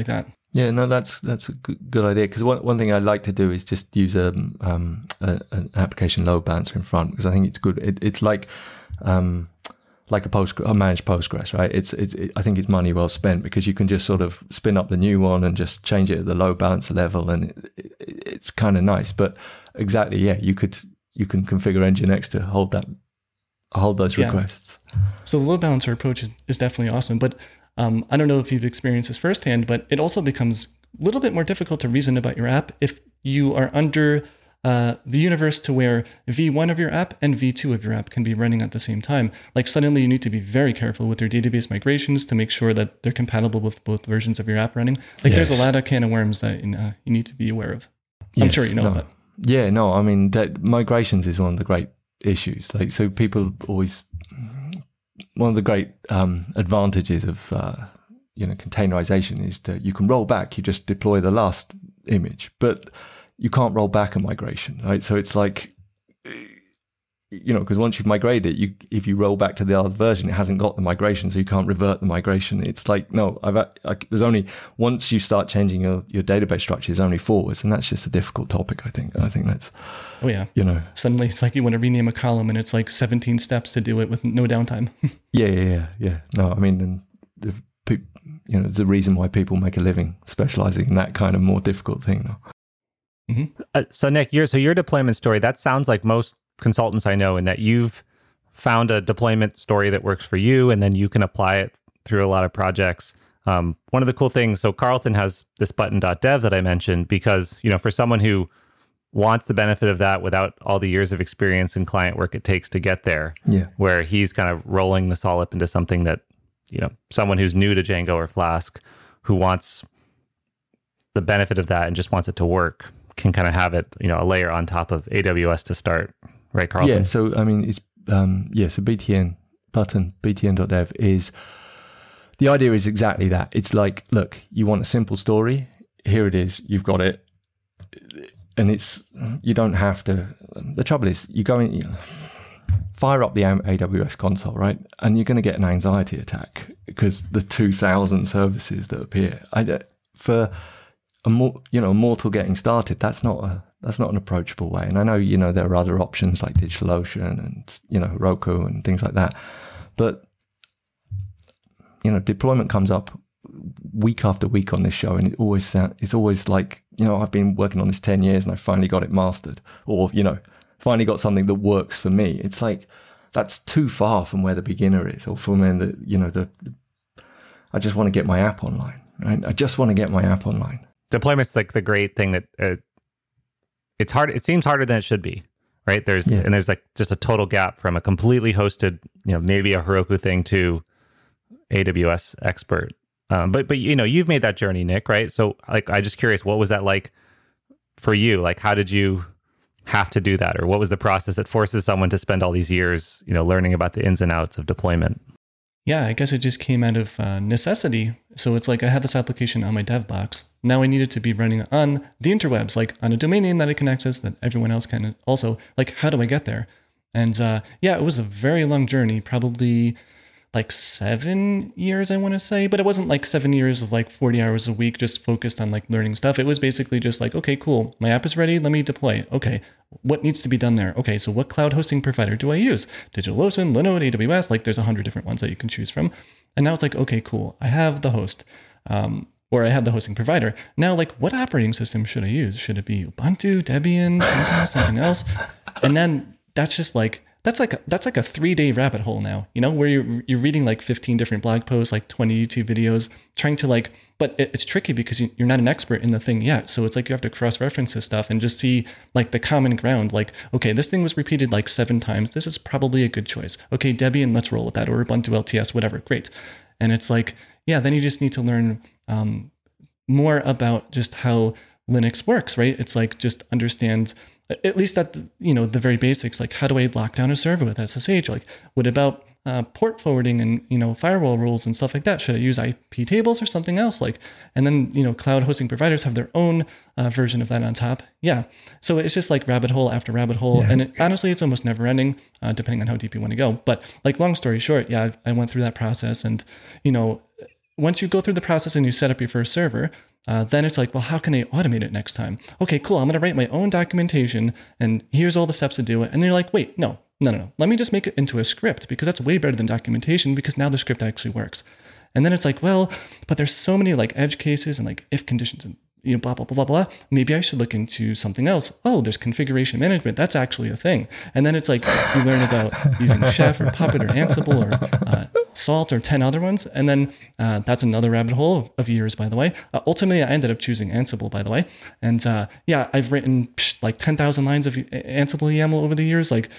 Yeah, no, that's that's a good, good idea. Because one one thing I like to do is just use a, um, a an application load balancer in front, because I think it's good. It, it's like um, like a post a managed Postgres, right? It's it's it, I think it's money well spent, because you can just sort of spin up the new one and just change it at the load balancer level, and it, it, it's kind of nice. But exactly, yeah, you could you can configure Nginx to hold that hold those Yeah. requests. So the load balancer approach is, is definitely awesome. But um, I don't know if you've experienced this firsthand, but it also becomes a little bit more difficult to reason about your app if you are under uh, the universe to where V one of your app and V two of your app can be running at the same time. Like suddenly you need to be very careful with your database migrations to make sure that they're compatible with both versions of your app running. Like there's Yes. a lot of can of worms that uh, you need to be aware of. I'm Yes, sure you know no. that. Yeah, no, I mean that migrations is one of the great issues. Like, so people always one of the great um, advantages of uh, you know containerization is that you can roll back. You just deploy the last image, but you can't roll back a migration, right? So it's like, you know, because once you've migrated it, you if you roll back to the other version, it hasn't got the migration, so you can't revert the migration. It's like, no, I've I, there's only once you start changing your, your database structure, there's only forwards, and that's just a difficult topic. I think. I think that's, Oh yeah. you know, Suddenly it's like you want to rename a column and it's like seventeen steps to do it with no downtime. yeah, yeah, yeah, yeah. No, I mean, and the, pe- you know, there's a reason why people make a living specializing in that kind of more difficult thing. Though. Uh, so Nick, your so your deployment story, that sounds like most consultants I know, in that you've found a deployment story that works for you, and then you can apply it through a lot of projects. Um, one of the cool things, so Carlton has this button.dev that I mentioned, because, you know, for someone who wants the benefit of that without all the years of experience and client work it takes to get there, Yeah, where he's kind of rolling this all up into something that, you know, someone who's new to Django or Flask, who wants the benefit of that and just wants it to work, can kind of have it, you know, a layer on top of A W S to start, right, Carlton? yeah. So I mean, it's um, yeah. So B T N button btn.dev is the idea is exactly that. It's like, look, you want a simple story. Here it is. You've got it, and it's you don't have to. The trouble is, you go in, you know, fire up the A W S console, right, and you're going to get an anxiety attack because the two thousand services that appear. I don't- for a more, you know, mortal getting started, that's not a that's not an approachable way. And I know, you know, there are other options like DigitalOcean and, you know, Heroku and things like that, but you know, deployment comes up week after week on this show, and it always sound, it's always like, you know, I've been working on this ten years and I finally got it mastered, or, you know, finally got something that works for me. It's like, that's too far from where the beginner is, or from where the, you know, the, I just want to get my app online, right? I just want to get my app online. Deployment's like the great thing that uh, it's hard. It seems harder than it should be, right? There's Yeah. and there's like just a total gap from a completely hosted, you know, maybe a Heroku thing to A W S expert. Um, but but you know, you've made that journey, Nick, right? So like, I just curious, what was that like for you? Like, how did you have to do that, or what was the process that forces someone to spend all these years, you know, learning about the ins and outs of deployment? Yeah, I guess it just came out of uh, necessity. So it's like I had this application on my dev box. Now I need it to be running on the interwebs, like on a domain name that I can access that everyone else can also. Like, how do I get there? And uh, yeah, it was a very long journey, probably like seven years, I want to say. But it wasn't like seven years of like forty hours a week just focused on like learning stuff. It was basically just like, okay, cool. My app is ready. Let me deploy. Okay, what needs to be done there? Okay, so what cloud hosting provider do I use? DigitalOcean, Linode, A W S. Like there's a hundred different ones that you can choose from. And now it's like, okay, cool. I have the host. Um, or I have the hosting provider. Now, like, what operating system should I use? Should it be Ubuntu, Debian, something, something else? And then that's just like, that's like a, that's like a three day rabbit hole now, you know, where you're you're reading like fifteen different blog posts, like twenty YouTube videos, trying to like, but it, it's tricky because you, you're not an expert in the thing yet. So it's like you have to cross reference this stuff and just see like the common ground. Like, okay, this thing was repeated like seven times. This is probably a good choice. Okay, Debian, let's roll with that, or Ubuntu L T S, whatever. Great. And it's like, yeah, then you just need to learn um, more about just how Linux works, right? It's like just understand, at least at the, you know, the very basics, like how do I lock down a server with S S H? Like what about uh, port forwarding and, you know, firewall rules and stuff like that? Should I use I P tables or something else? Like, and then, you know, cloud hosting providers have their own uh, version of that on top. Yeah. So it's just like rabbit hole after rabbit hole. Yeah. And it, honestly, it's almost never ending, uh, depending on how deep you want to go. But like, long story short, yeah, I, I went through that process, and, you know, once you go through the process and you set up your first server, Uh, then it's like, well, how can I automate it next time? Okay, cool. I'm going to write my own documentation and here's all the steps to do it. And then you're like, wait, no, no, no, no. Let me just make it into a script because that's way better than documentation because now the script actually works. And then it's like, well, but there's so many like edge cases and like if conditions and you know, blah, blah, blah, blah, blah. Maybe I should look into something else. Oh, there's configuration management. That's actually a thing. And then it's like you learn about using Chef or Puppet or Ansible or uh, Salt or ten other ones. And then uh, that's another rabbit hole of, of years, by the way. Uh, ultimately, I ended up choosing Ansible, by the way. And uh, yeah, I've written psh, like ten thousand lines of Ansible YAML over the years. Like,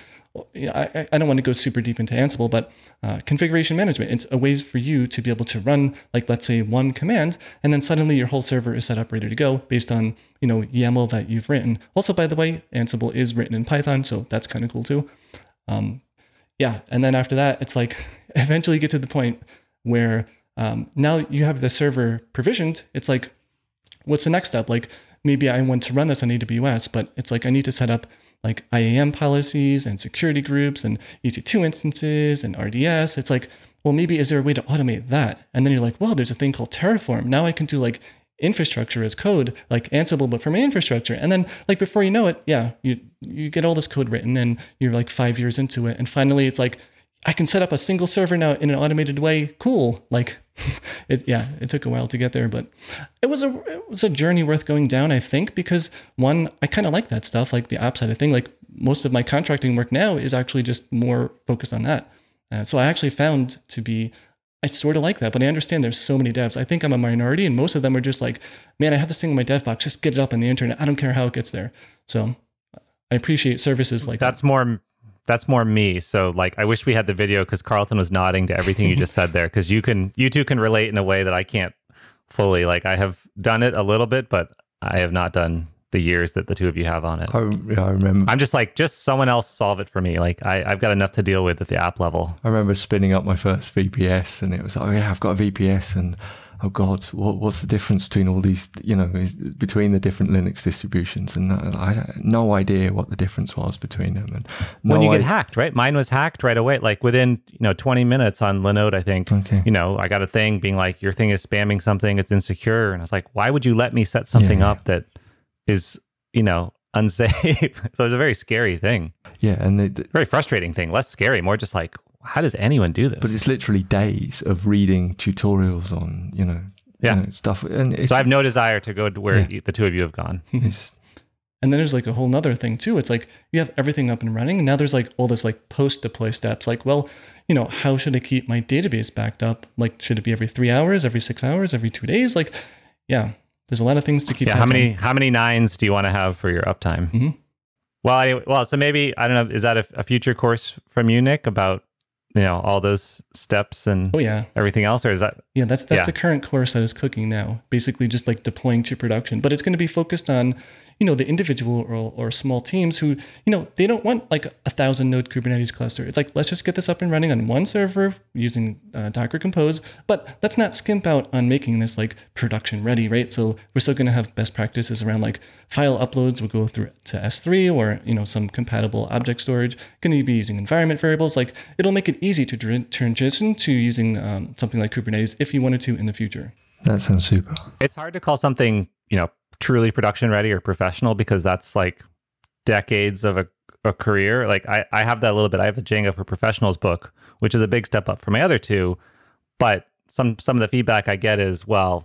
I, I don't want to go super deep into Ansible, but uh, configuration management, it's a ways for you to be able to run, like, let's say one command, and then suddenly your whole server is set up ready to go based on, you know, YAML that you've written. Also, by the way, Ansible is written in Python, so that's kind of cool too. Um, yeah, and then after that, it's like eventually you get to the point where um, now you have the server provisioned. It's like, what's the next step? Like, maybe I want to run this on A W S, but it's like I need to set up like I A M policies and security groups and E C two instances and R D S. It's like, well, maybe is there a way to automate that? And then you're like, well, there's a thing called Terraform. Now I can do like infrastructure as code, like Ansible, but for my infrastructure. And then like before you know it, yeah, you you get all this code written and you're like five years into it. And finally it's like, I can set up a single server now in an automated way. Cool. Like it, yeah, it took a while to get there, but it was a, it was a journey worth going down, I think, because one, I kind of like that stuff, like the app side of thing. Like most of my contracting work now is actually just more focused on that. Uh, so I actually found to be, I sort of like that, but I understand there's so many devs. I think I'm a minority and most of them are just like, man, I have this thing in my dev box, just get it up on the internet. I don't care how it gets there. So I appreciate services like that's that. more That's more me. So like, I wish we had the video because Carlton was nodding to everything you just said there. Because you can, you two can relate in a way that I can't fully. Like, I have done it a little bit, but I have not done the years that the two of you have on it. I, yeah, I remember. I'm just like, just someone else solve it for me. Like, I, I've got enough to deal with at the app level. I remember spinning up my first V P S, and it was like, oh yeah, I've got a V P S, and oh god, what, what's the difference between all these, you know, is, between the different Linux distributions? And I had no idea what the difference was between them. And no when you get I- hacked, right? Mine was hacked right away. Like within, you know, twenty minutes on Linode, I think, Okay. you know, I got a thing being like, your thing is spamming something, it's insecure. And I was like, why would you let me set something Yeah. up that is, you know, unsafe? So it's a very scary thing. yeah, and the, the, Very frustrating thing. Less scary, more just like, how does anyone do this? but it's literally days of reading tutorials on, you know, Yeah. you know, stuff. And it's, So I have no desire to go to where Yeah. you- the two of you have gone. it's And then there's like a whole nother thing too. It's like you have everything up and running. And now there's like all this like post deploy steps. Like, well, you know, how should I keep my database backed up? Like, should it be every three hours, every six hours, every two days? Like, yeah, there's a lot of things to keep. Yeah. How tabs many on. how many nines do you want to have for your uptime? Mhm. Well, anyway, well, so maybe I don't know. Is that a, a future course from you, Nick, about you know all those steps and Oh yeah. everything else, or is that Yeah, that's that's Yeah. the current course that is cooking now. Basically, just like deploying to production, but it's going to be focused on, you know, the individual or, or small teams who, you know, they don't want like a thousand node Kubernetes cluster. It's like, let's just get this up and running on one server using uh, Docker Compose, but let's not skimp out on making this like production ready, right? So we're still going to have best practices around like file uploads will go through to S three or, you know, some compatible object storage. Going to be using environment variables. Like it'll make it easy to dr- transition to using um, something like Kubernetes if you wanted to in the future. that sounds super. it's hard to call something you know truly production ready or professional because that's like decades of a, a career. Like I, I have that a little bit. I have the Django for Professionals book, which is a big step up from my other two. But some some of the feedback I get is, well,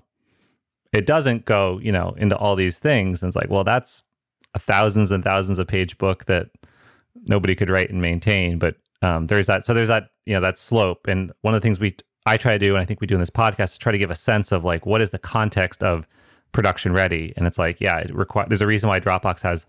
it doesn't go, you know, into all these things. And it's like, well, that's a thousands and thousands of page book that nobody could write and maintain. But um, there's that. So there's that, you know, that slope. And one of the things we I try to do, and I think we do in this podcast, is try to give a sense of like, what is the context of production ready? And it's like, yeah, it requires, there's a reason why Dropbox has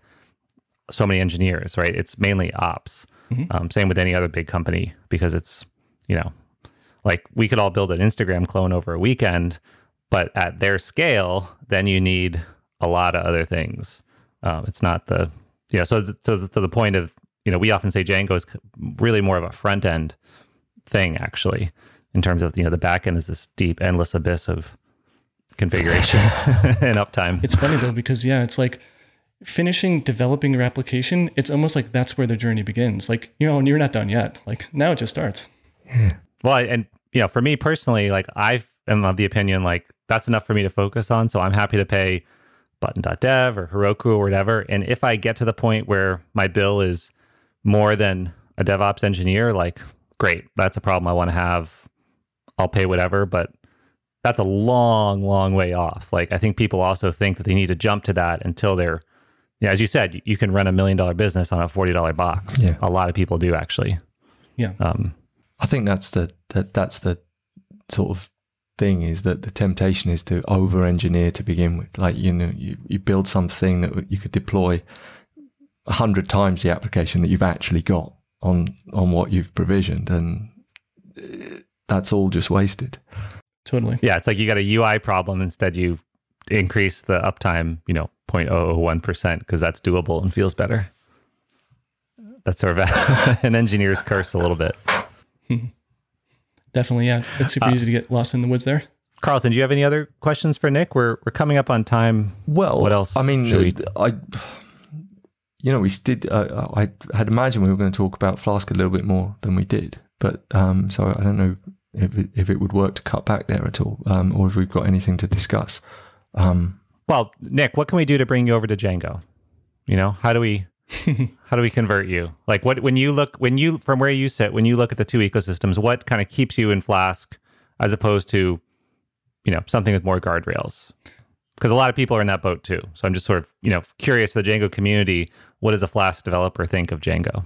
so many engineers, right? It's mainly ops. Mhm. Um, same with any other big company, because it's, you know, like we could all build an Instagram clone over a weekend, but at their scale, then you need a lot of other things. Um, it's not the, yeah. So, so to the point of, you know, we often say Django is really more of a front end thing, actually, in terms of, you know, the back end is this deep, endless abyss of configuration and uptime. It's funny though, because yeah, it's like finishing developing your application. It's almost like that's where the journey begins. Like, you know, and you're not done yet. Like now it just starts. Well, and you know, for me personally, like I am of the opinion, like that's enough for me to focus on. So I'm happy to pay button.dev or Heroku or whatever. And if I get to the point where my bill is more than a DevOps engineer, like, great, that's a problem I want to have. I'll pay whatever, but that's a long, long way off. Like, I think people also think that they need to jump to that until they're, yeah, as you said, you can run a million dollar business on a forty dollar box. Yeah. A lot of people do, actually. Yeah. Um, I think that's the that that's the sort of thing, is that the temptation is to over engineer to begin with. Like, you know, you, you build something that you could deploy a hundred times the application that you've actually got on on what you've provisioned, and that's all just wasted. Totally. yeah, it's like you got a U I problem. Instead, you increase the uptime, you know, zero point zero zero one percent because that's doable and feels better. That's sort of a, an engineer's curse a little bit. Definitely, yeah. It's super Uh, easy to get lost in the woods there. Carlton, do you have any other questions for Nick? We're we're coming up on time. Well, What else I mean, should we- I, you know, we did. Uh, I had imagined we were going to talk about Flask a little bit more than we did, but um, so I don't know if it, if it would work to cut back there at all, um, or if we've got anything to discuss. Um, Well, Nick, what can we do to bring you over to Django? You know, how do we how do we convert you? Like, what when you look when you from where you sit, when you look at the two ecosystems, what kind of keeps you in Flask as opposed to, you know, something with more guardrails? Because a lot of people are in that boat too. So I'm just sort of, you know, curious to the Django community. What does a Flask developer think of Django?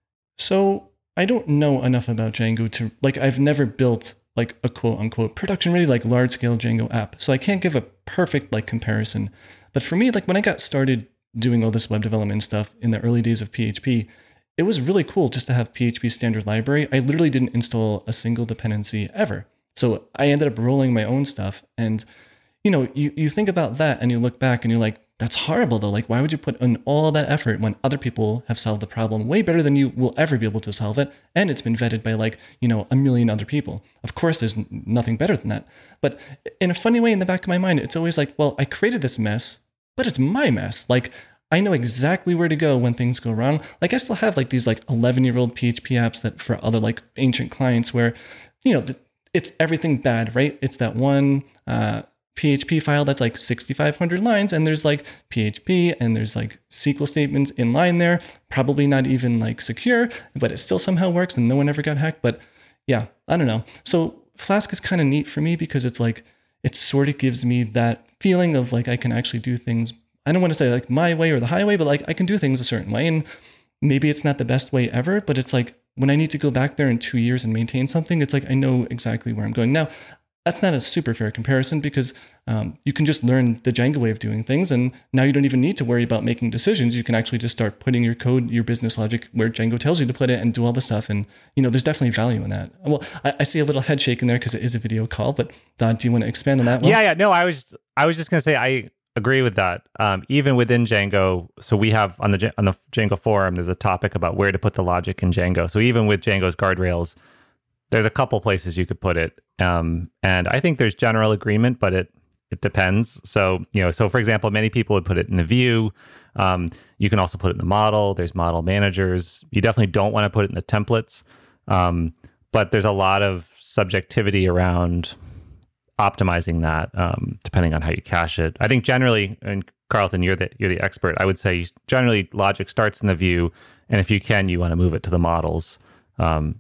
So I don't know enough about Django to, like, I've never built like a quote unquote production ready, like large scale Django app. So I can't give a perfect like comparison. But for me, like when I got started doing all this web development stuff in the early days of P H P, it was really cool just to have P H P standard library. I literally didn't install a single dependency ever. So I ended up rolling my own stuff. And, you know, you, you think about that and you look back and you're like, that's horrible though. Like, why would you put in all that effort when other people have solved the problem way better than you will ever be able to solve it? And it's been vetted by like, you know, a million other people. Of course, there's n- nothing better than that. But in a funny way, in the back of my mind, it's always like, well, I created this mess, but it's my mess. Like, I know exactly where to go when things go wrong. Like, I still have like these like eleven year old P H P apps that for other like ancient clients where, you know, it's everything bad, right? It's that one, uh, P H P file that's like sixty-five hundred lines, and there's like P H P and there's like S Q L statements in line there, probably not even like secure, but it still somehow works and no one ever got hacked. But yeah, I don't know. So Flask is kind of neat for me because it's like, it sort of gives me that feeling of like, I can actually do things. I don't want to say like my way or the highway, but like I can do things a certain way. And maybe it's not the best way ever, but it's like when I need to go back there in two years and maintain something, it's like I know exactly where I'm going. Now, that's not a super fair comparison because um, you can just learn the Django way of doing things. And now you don't even need to worry about making decisions. You can actually just start putting your code, your business logic where Django tells you to put it and do all the stuff. And, you know, there's definitely value in that. Well, I, I see a little head shake in there because it is a video call, but Don, do you want to expand on that one? Yeah, yeah. No, I was I was just going to say I agree with that. Um, even within Django, so we have on the on the Django forum, there's a topic about where to put the logic in Django. So even with Django's guardrails, there's a couple places you could put it. Um, and I think there's general agreement, but it it depends. So, you know, so for example, many people would put it in the view. Um, you can also put it in the model. There's model managers. You definitely don't want to put it in the templates. Um, but there's a lot of subjectivity around optimizing that, um, depending on how you cache it. I think generally, and Carlton, you're the you're the expert. I would say generally logic starts in the view, and if you can, you want to move it to the models. Um,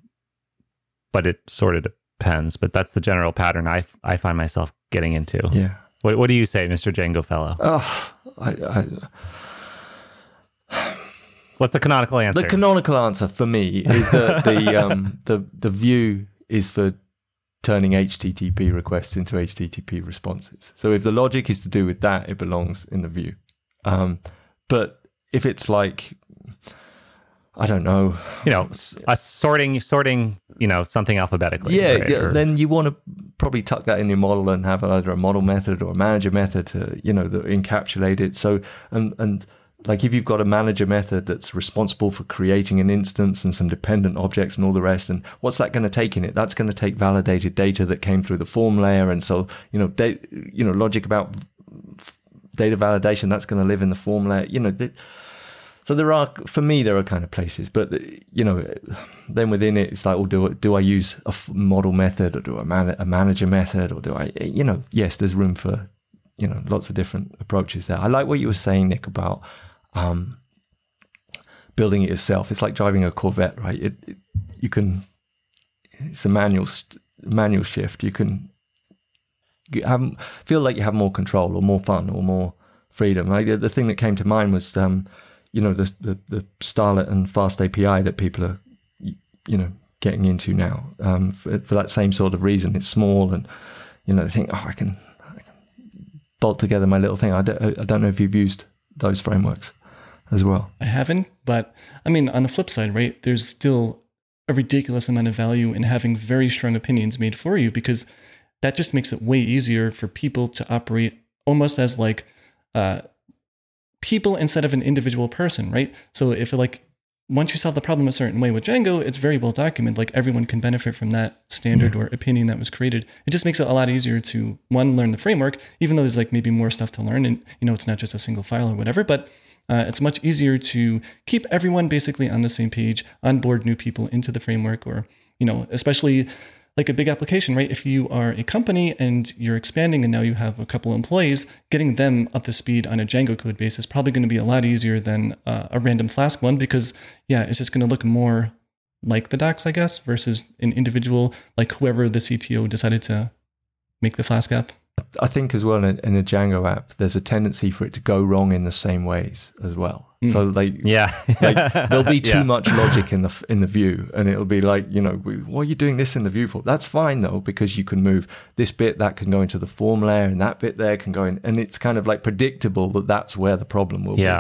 but it sort of depends. But that's the general pattern I, I find myself getting into. yeah. What What do you say, Mister Django fellow? Oh, I, I, What's the canonical answer? the canonical answer for me is that the um, the the view is for turning H T T P requests into H T T P responses. So if the logic is to do with that, it belongs in the view. Um, but if it's like, I don't know, you know, a sorting sorting, you know, something alphabetically. yeah, right? yeah Or- then you want to probably tuck that in your model and have either a model method or a manager method to, you know, that encapsulate it. So and and like if you've got a manager method that's responsible for creating an instance and some dependent objects and all the rest, and what's that going to take in it? That's going to take validated data that came through the form layer, and so you know, da- you know, logic about data validation that's going to live in the form layer. You know, th- so there are, for me, there are kind of places, but you know, then within it, it's like, well, do do I use a model method, or do I man a manager method, or do I, you know, yes, there's room for, you know, lots of different approaches there. I like what you were saying, Nick, about um, building it yourself. It's like driving a Corvette, right? It, it you can, it's a manual manual shift. You can have, feel like you have more control or more fun or more freedom. Like the, the thing that came to mind was, um, you know, the, the the Starlet and Fast A P I that people are, you know, getting into now. Um, for, for that same sort of reason, it's small, and you know, they think, oh, I can, I can bolt together my little thing. I don't, I don't know if you've used those frameworks as well. I haven't, but I mean, on the flip side, right? There's still a ridiculous amount of value in having very strong opinions made for you, because that just makes it way easier for people to operate almost as like uh, people instead of an individual person, right? So if like once you solve the problem a certain way with Django, it's very well documented. Like everyone can benefit from that standard yeah. or opinion that was created. It just makes it a lot easier to, one, learn the framework, even though there's like maybe more stuff to learn, and you know, it's not just a single file or whatever, but uh, it's much easier to keep everyone basically on the same page, onboard new people into the framework, or, you know, especially like a big application, right? If you are a company and you're expanding and now you have a couple of employees, getting them up to speed on a Django code base is probably going to be a lot easier than uh, a random Flask one, because yeah, it's just going to look more like the docs, I guess, versus an individual, like whoever the C T O decided to make the Flask app. I think as well in a, in a Django app, there's a tendency for it to go wrong in the same ways as well. Mm. So like, yeah, like there'll be too yeah. much logic in the in the view, and it'll be like, you know, what are you doing this in the view for? That's fine though, because you can move this bit that can go into the form layer, and that bit there can go in, and it's kind of like predictable that that's where the problem will yeah.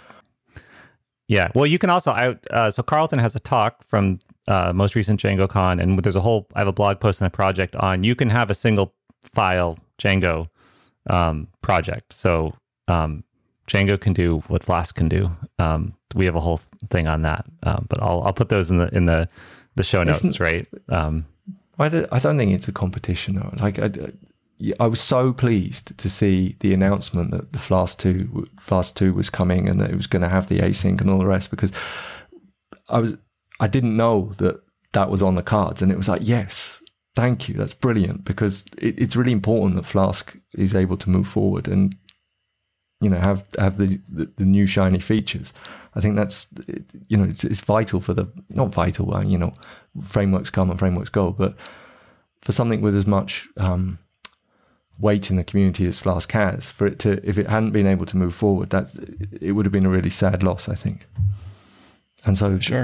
be. Yeah. Well, you can also, I, uh, so Carlton has a talk from uh, most recent DjangoCon, and there's a whole, I have a blog post and a project on, you can have a single file Django um, project. So um, Django can do what Flask can do. Um, we have a whole thing on that, um, but I'll I'll put those in the in the the show notes, Isn't, right? Um, I don't, I don't think it's a competition though. Like I, I was so pleased to see the announcement that the Flask two Flask two was coming, and that it was going to have the async and all the rest, because I was I didn't know that that was on the cards, and it was like, yes. Thank you. That's brilliant, because it, it's really important that Flask is able to move forward and, you know, have have the, the, the new shiny features. I think that's, you know, it's, it's vital for the, not vital, you know, frameworks come and frameworks go, but for something with as much um, weight in the community as Flask has, for it to, if it hadn't been able to move forward, that's, it would have been a really sad loss, I think. And so, sure.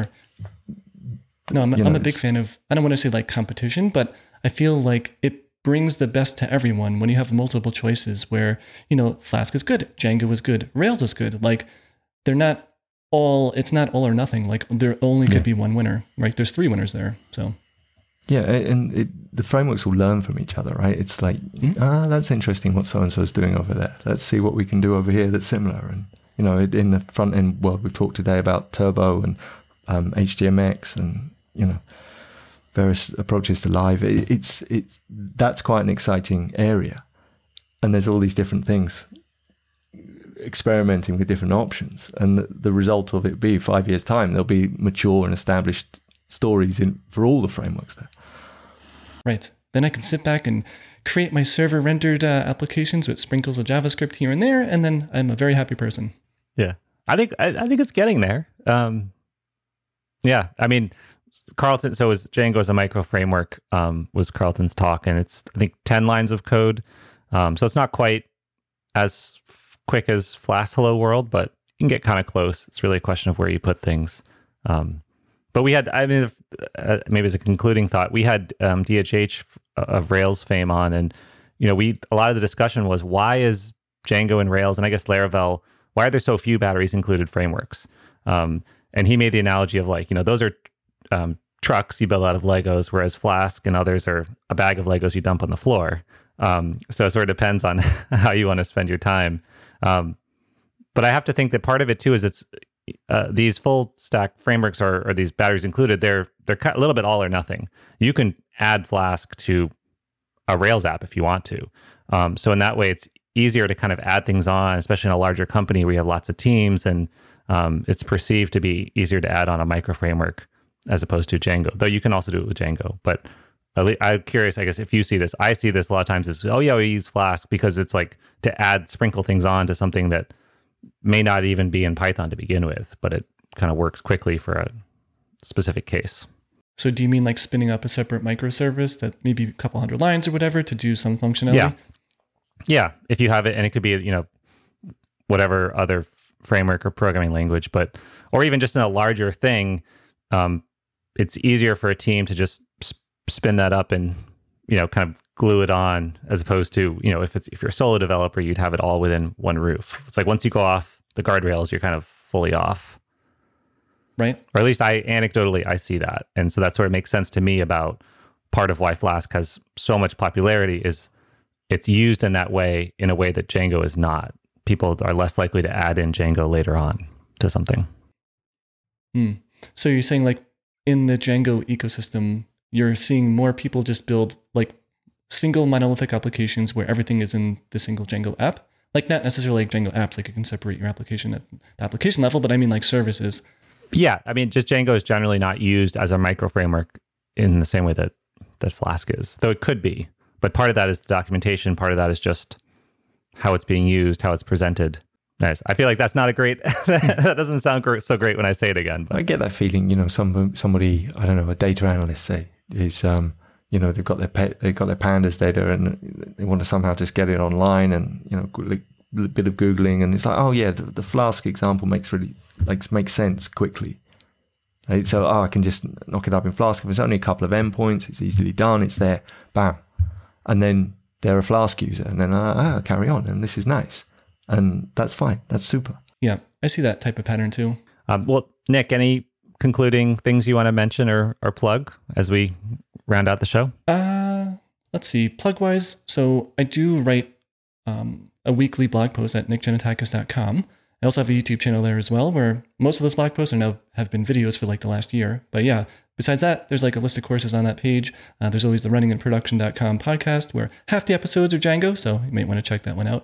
No, I'm, you know, I'm a big fan of, I don't want to say like competition, but I feel like it brings the best to everyone when you have multiple choices where, you know, Flask is good, Django is good, Rails is good. Like they're not all, it's not all or nothing. Like there only could yeah. be one winner, right? There's three winners there. So. Yeah. And it, the frameworks will learn from each other, right? It's like, mm-hmm. ah, that's interesting what so-and-so is doing over there. Let's see what we can do over here that's similar. And, you know, in the front end world, we've talked today about Turbo and um, H T M X and, you know, various approaches to live. It, it's it's that's quite an exciting area, and there's all these different things experimenting with different options, and the, the result of it be five years time there'll be mature and established stories in for all the frameworks there. Right. Then I can sit back and create my server rendered uh, applications with sprinkles of JavaScript here and there, and then I'm a very happy person. Yeah, I think I, I think it's getting there. Um, yeah, I mean. Carlton, so is Django as a micro framework um, was Carlton's talk, and it's I think ten lines of code, um, so it's not quite as f- quick as Flask Hello World, but you can get kind of close. It's really a question of where you put things. Um, but we had, I mean, uh, maybe as a concluding thought, we had um, D H H of Rails fame on, and you know, we a lot of the discussion was why is Django and Rails, and I guess Laravel, why are there so few batteries included frameworks? Um, and he made the analogy of like, you know, those are Um, trucks you build out of Legos, whereas Flask and others are a bag of Legos you dump on the floor. Um, so it sort of depends on how you want to spend your time. Um, but I have to think that part of it too is it's uh, these full stack frameworks are, or these batteries included. They're they're a little bit all or nothing. You can add Flask to a Rails app if you want to. Um, so in that way, it's easier to kind of add things on, especially in a larger company where you have lots of teams, and um, it's perceived to be easier to add on a micro framework as opposed to Django, though you can also do it with Django. But I'm curious, I guess, if you see this. I see this a lot of times as, oh yeah, we use Flask because it's like to add, sprinkle things on to something that may not even be in Python to begin with, but it kind of works quickly for a specific case. So do you mean like spinning up a separate microservice that maybe a couple hundred lines or whatever to do some functionality? Yeah. Yeah. If you have it, and it could be, you know, whatever other framework or programming language, but, or even just in a larger thing, um, it's easier for a team to just sp- spin that up and, you know, kind of glue it on, as opposed to, you know, if it's, if you're a solo developer, you'd have it all within one roof. It's like once you go off the guardrails, you're kind of fully off. Right. Or at least I anecdotally, I see that. And so that sort of makes sense to me about part of why Flask has so much popularity is it's used in that way, in a way that Django is not. People are less likely to add in Django later on to something. Hmm. So you're saying like in the Django ecosystem, you're seeing more people just build like single monolithic applications where everything is in the single Django app. Like not necessarily like Django apps, like you can separate your application at the application level, but I mean like services. Yeah, I mean, just Django is generally not used as a micro framework in the same way that, that Flask is, though it could be. But part of that is the documentation. Part of that is just how it's being used, how it's presented. Nice. I feel like that's not a great, that doesn't sound gr- so great when I say it again. But. I get that feeling, you know, some somebody, I don't know, a data analyst say is, um, you know, they've got their pe- they've got their pandas data and they want to somehow just get it online, and, you know, like a bit of Googling, and it's like, oh yeah, the, the Flask example makes really, like, makes sense quickly. Right? So, oh, I can just knock it up in Flask. If it's only a couple of endpoints, it's easily done, it's there, bam. And then they're a Flask user, and then, uh, ah, carry on, and this is nice. And that's fine. That's super. Yeah, I see that type of pattern too. Um, well, Nick, any concluding things you want to mention or, or plug as we round out the show? Uh, let's see, plug-wise. So I do write um, a weekly blog post at nick genetakis dot com. I also have a YouTube channel there as well, where most of those blog posts are now have been videos for like the last year. But yeah, besides that, there's like a list of courses on that page. Uh, there's always the running in production dot com podcast, where half the episodes are Django, so you might want to check that one out.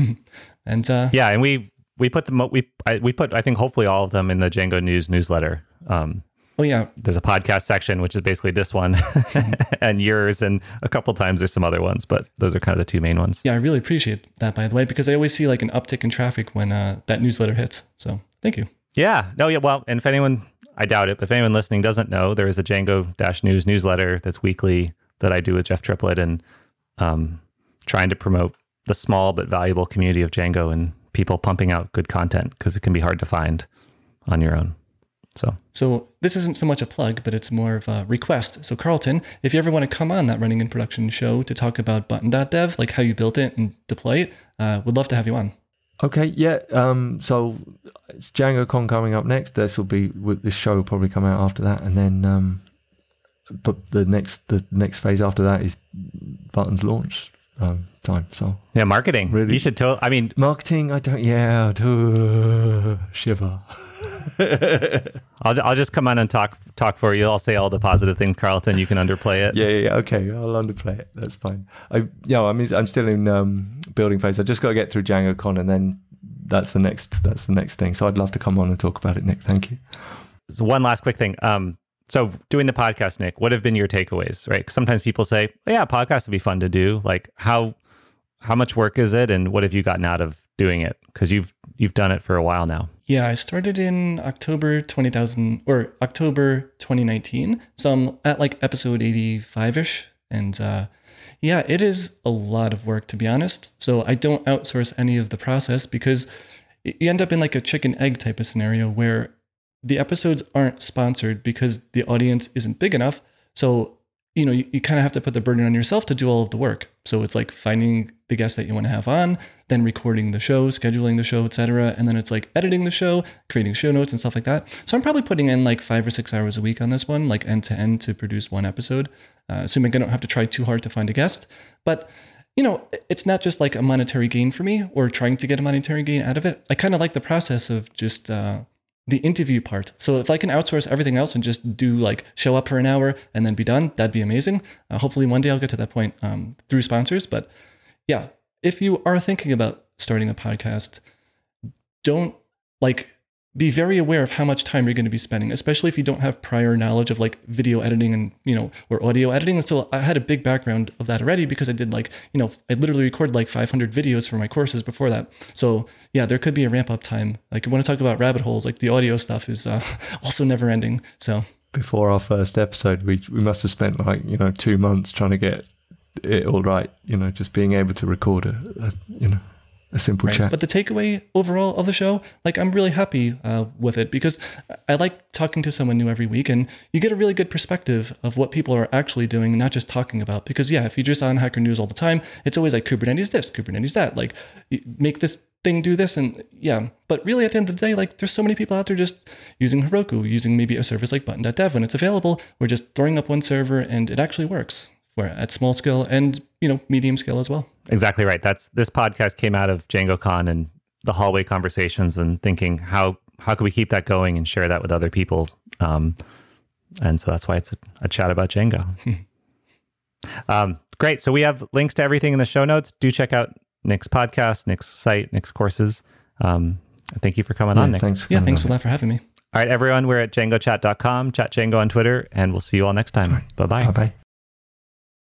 and uh, yeah, and we we put them we I, we put I think hopefully all of them in the Django News newsletter. Um, oh yeah, there's a podcast section which is basically this one and yours, and a couple times there's some other ones, but those are kind of the two main ones. Yeah, I really appreciate that, by the way, because I always see like an uptick in traffic when uh, that newsletter hits. So thank you. Yeah, no, yeah, well, and if anyone, I doubt it, but if anyone listening doesn't know, there is a Django News newsletter that's weekly that I do with Jeff Triplett, and um, trying to promote the small but valuable community of Django and people pumping out good content, because it can be hard to find on your own. So, so this isn't so much a plug, but it's more of a request. So Carlton, if you ever want to come on that Running in Production show to talk about button dot dev, like how you built it and deploy it, uh, would love to have you on. Okay, yeah. Um, so it's DjangoCon coming up next. This will be this show will probably come out after that, and then, um, but the next the next phase after that is Buttons launch um, time. So yeah, marketing. Really, you should tell. I mean, marketing. I don't. Yeah, I do, shiver. I'll I'll just come on and talk talk for you. I'll say all the positive things, Carlton. You can underplay it. Yeah, yeah, yeah. Okay, I'll underplay it. That's fine. I yeah, I mean, I'm still in um, building phase. I just got to get through DjangoCon, and then that's the next that's the next thing. So I'd love to come on and talk about it, Nick. Thank you. So one last quick thing. Um, so doing the podcast, Nick, what have been your takeaways? Right? 'Cause sometimes people say, oh, "Yeah, podcast would be fun to do." Like how how much work is it, and what have you gotten out of doing it? Because you've you've done it for a while now. Yeah, I started in October twenty thousand or October twenty nineteen. So I'm at like episode eighty-five-ish. And uh, yeah, it is a lot of work, to be honest. So I don't outsource any of the process, because you end up in like a chicken egg type of scenario where the episodes aren't sponsored because the audience isn't big enough. So, you know, you, you kind of have to put the burden on yourself to do all of the work. So it's like finding the guests that you want to have on, then recording the show, scheduling the show, et cetera. And then it's like editing the show, creating show notes and stuff like that. So I'm probably putting in like five or six hours a week on this one, like end to end, to produce one episode, uh, assuming I don't have to try too hard to find a guest. But, you know, it's not just like a monetary gain for me or trying to get a monetary gain out of it. I kind of like the process of just uh, the interview part. So if I can outsource everything else and just do like show up for an hour and then be done, that'd be amazing. Uh, hopefully one day I'll get to that point um, through sponsors. But yeah, if you are thinking about starting a podcast, don't like be very aware of how much time you're going to be spending, especially if you don't have prior knowledge of like video editing and, you know, or audio editing. And so I had a big background of that already because I did like, you know, I literally recorded like five hundred videos for my courses before that. So yeah, there could be a ramp up time. Like when I talk about rabbit holes, like the audio stuff is uh, also never ending. So before our first episode, we we must have spent like, you know, two months trying to get it all right, you know, just being able to record a, a you know, a simple right. chat. But the takeaway overall of the show, like I'm really happy uh, with it because I like talking to someone new every week, and you get a really good perspective of what people are actually doing, not just talking about. Because yeah, if you're just on Hacker News all the time, it's always like Kubernetes this, Kubernetes that, like make this thing do this, and yeah. But really, at the end of the day, like there's so many people out there just using Heroku, using maybe a service like button dot dev when it's available. We're just throwing up one server, and it actually works. We're at small scale and, you know, medium scale as well. Exactly right. That's this podcast came out of DjangoCon and the hallway conversations and thinking how how can we keep that going and share that with other people. Um, and so that's why it's a, a chat about Django. um, great. So we have links to everything in the show notes. Do check out Nick's podcast, Nick's site, Nick's courses. Um, thank you for coming yeah, on, Nick. Thanks for yeah, thanks on. a lot for having me. All right, everyone. We're at django chat dot com, chat Django on Twitter, and we'll see you all next time. Right. Bye bye. Bye bye.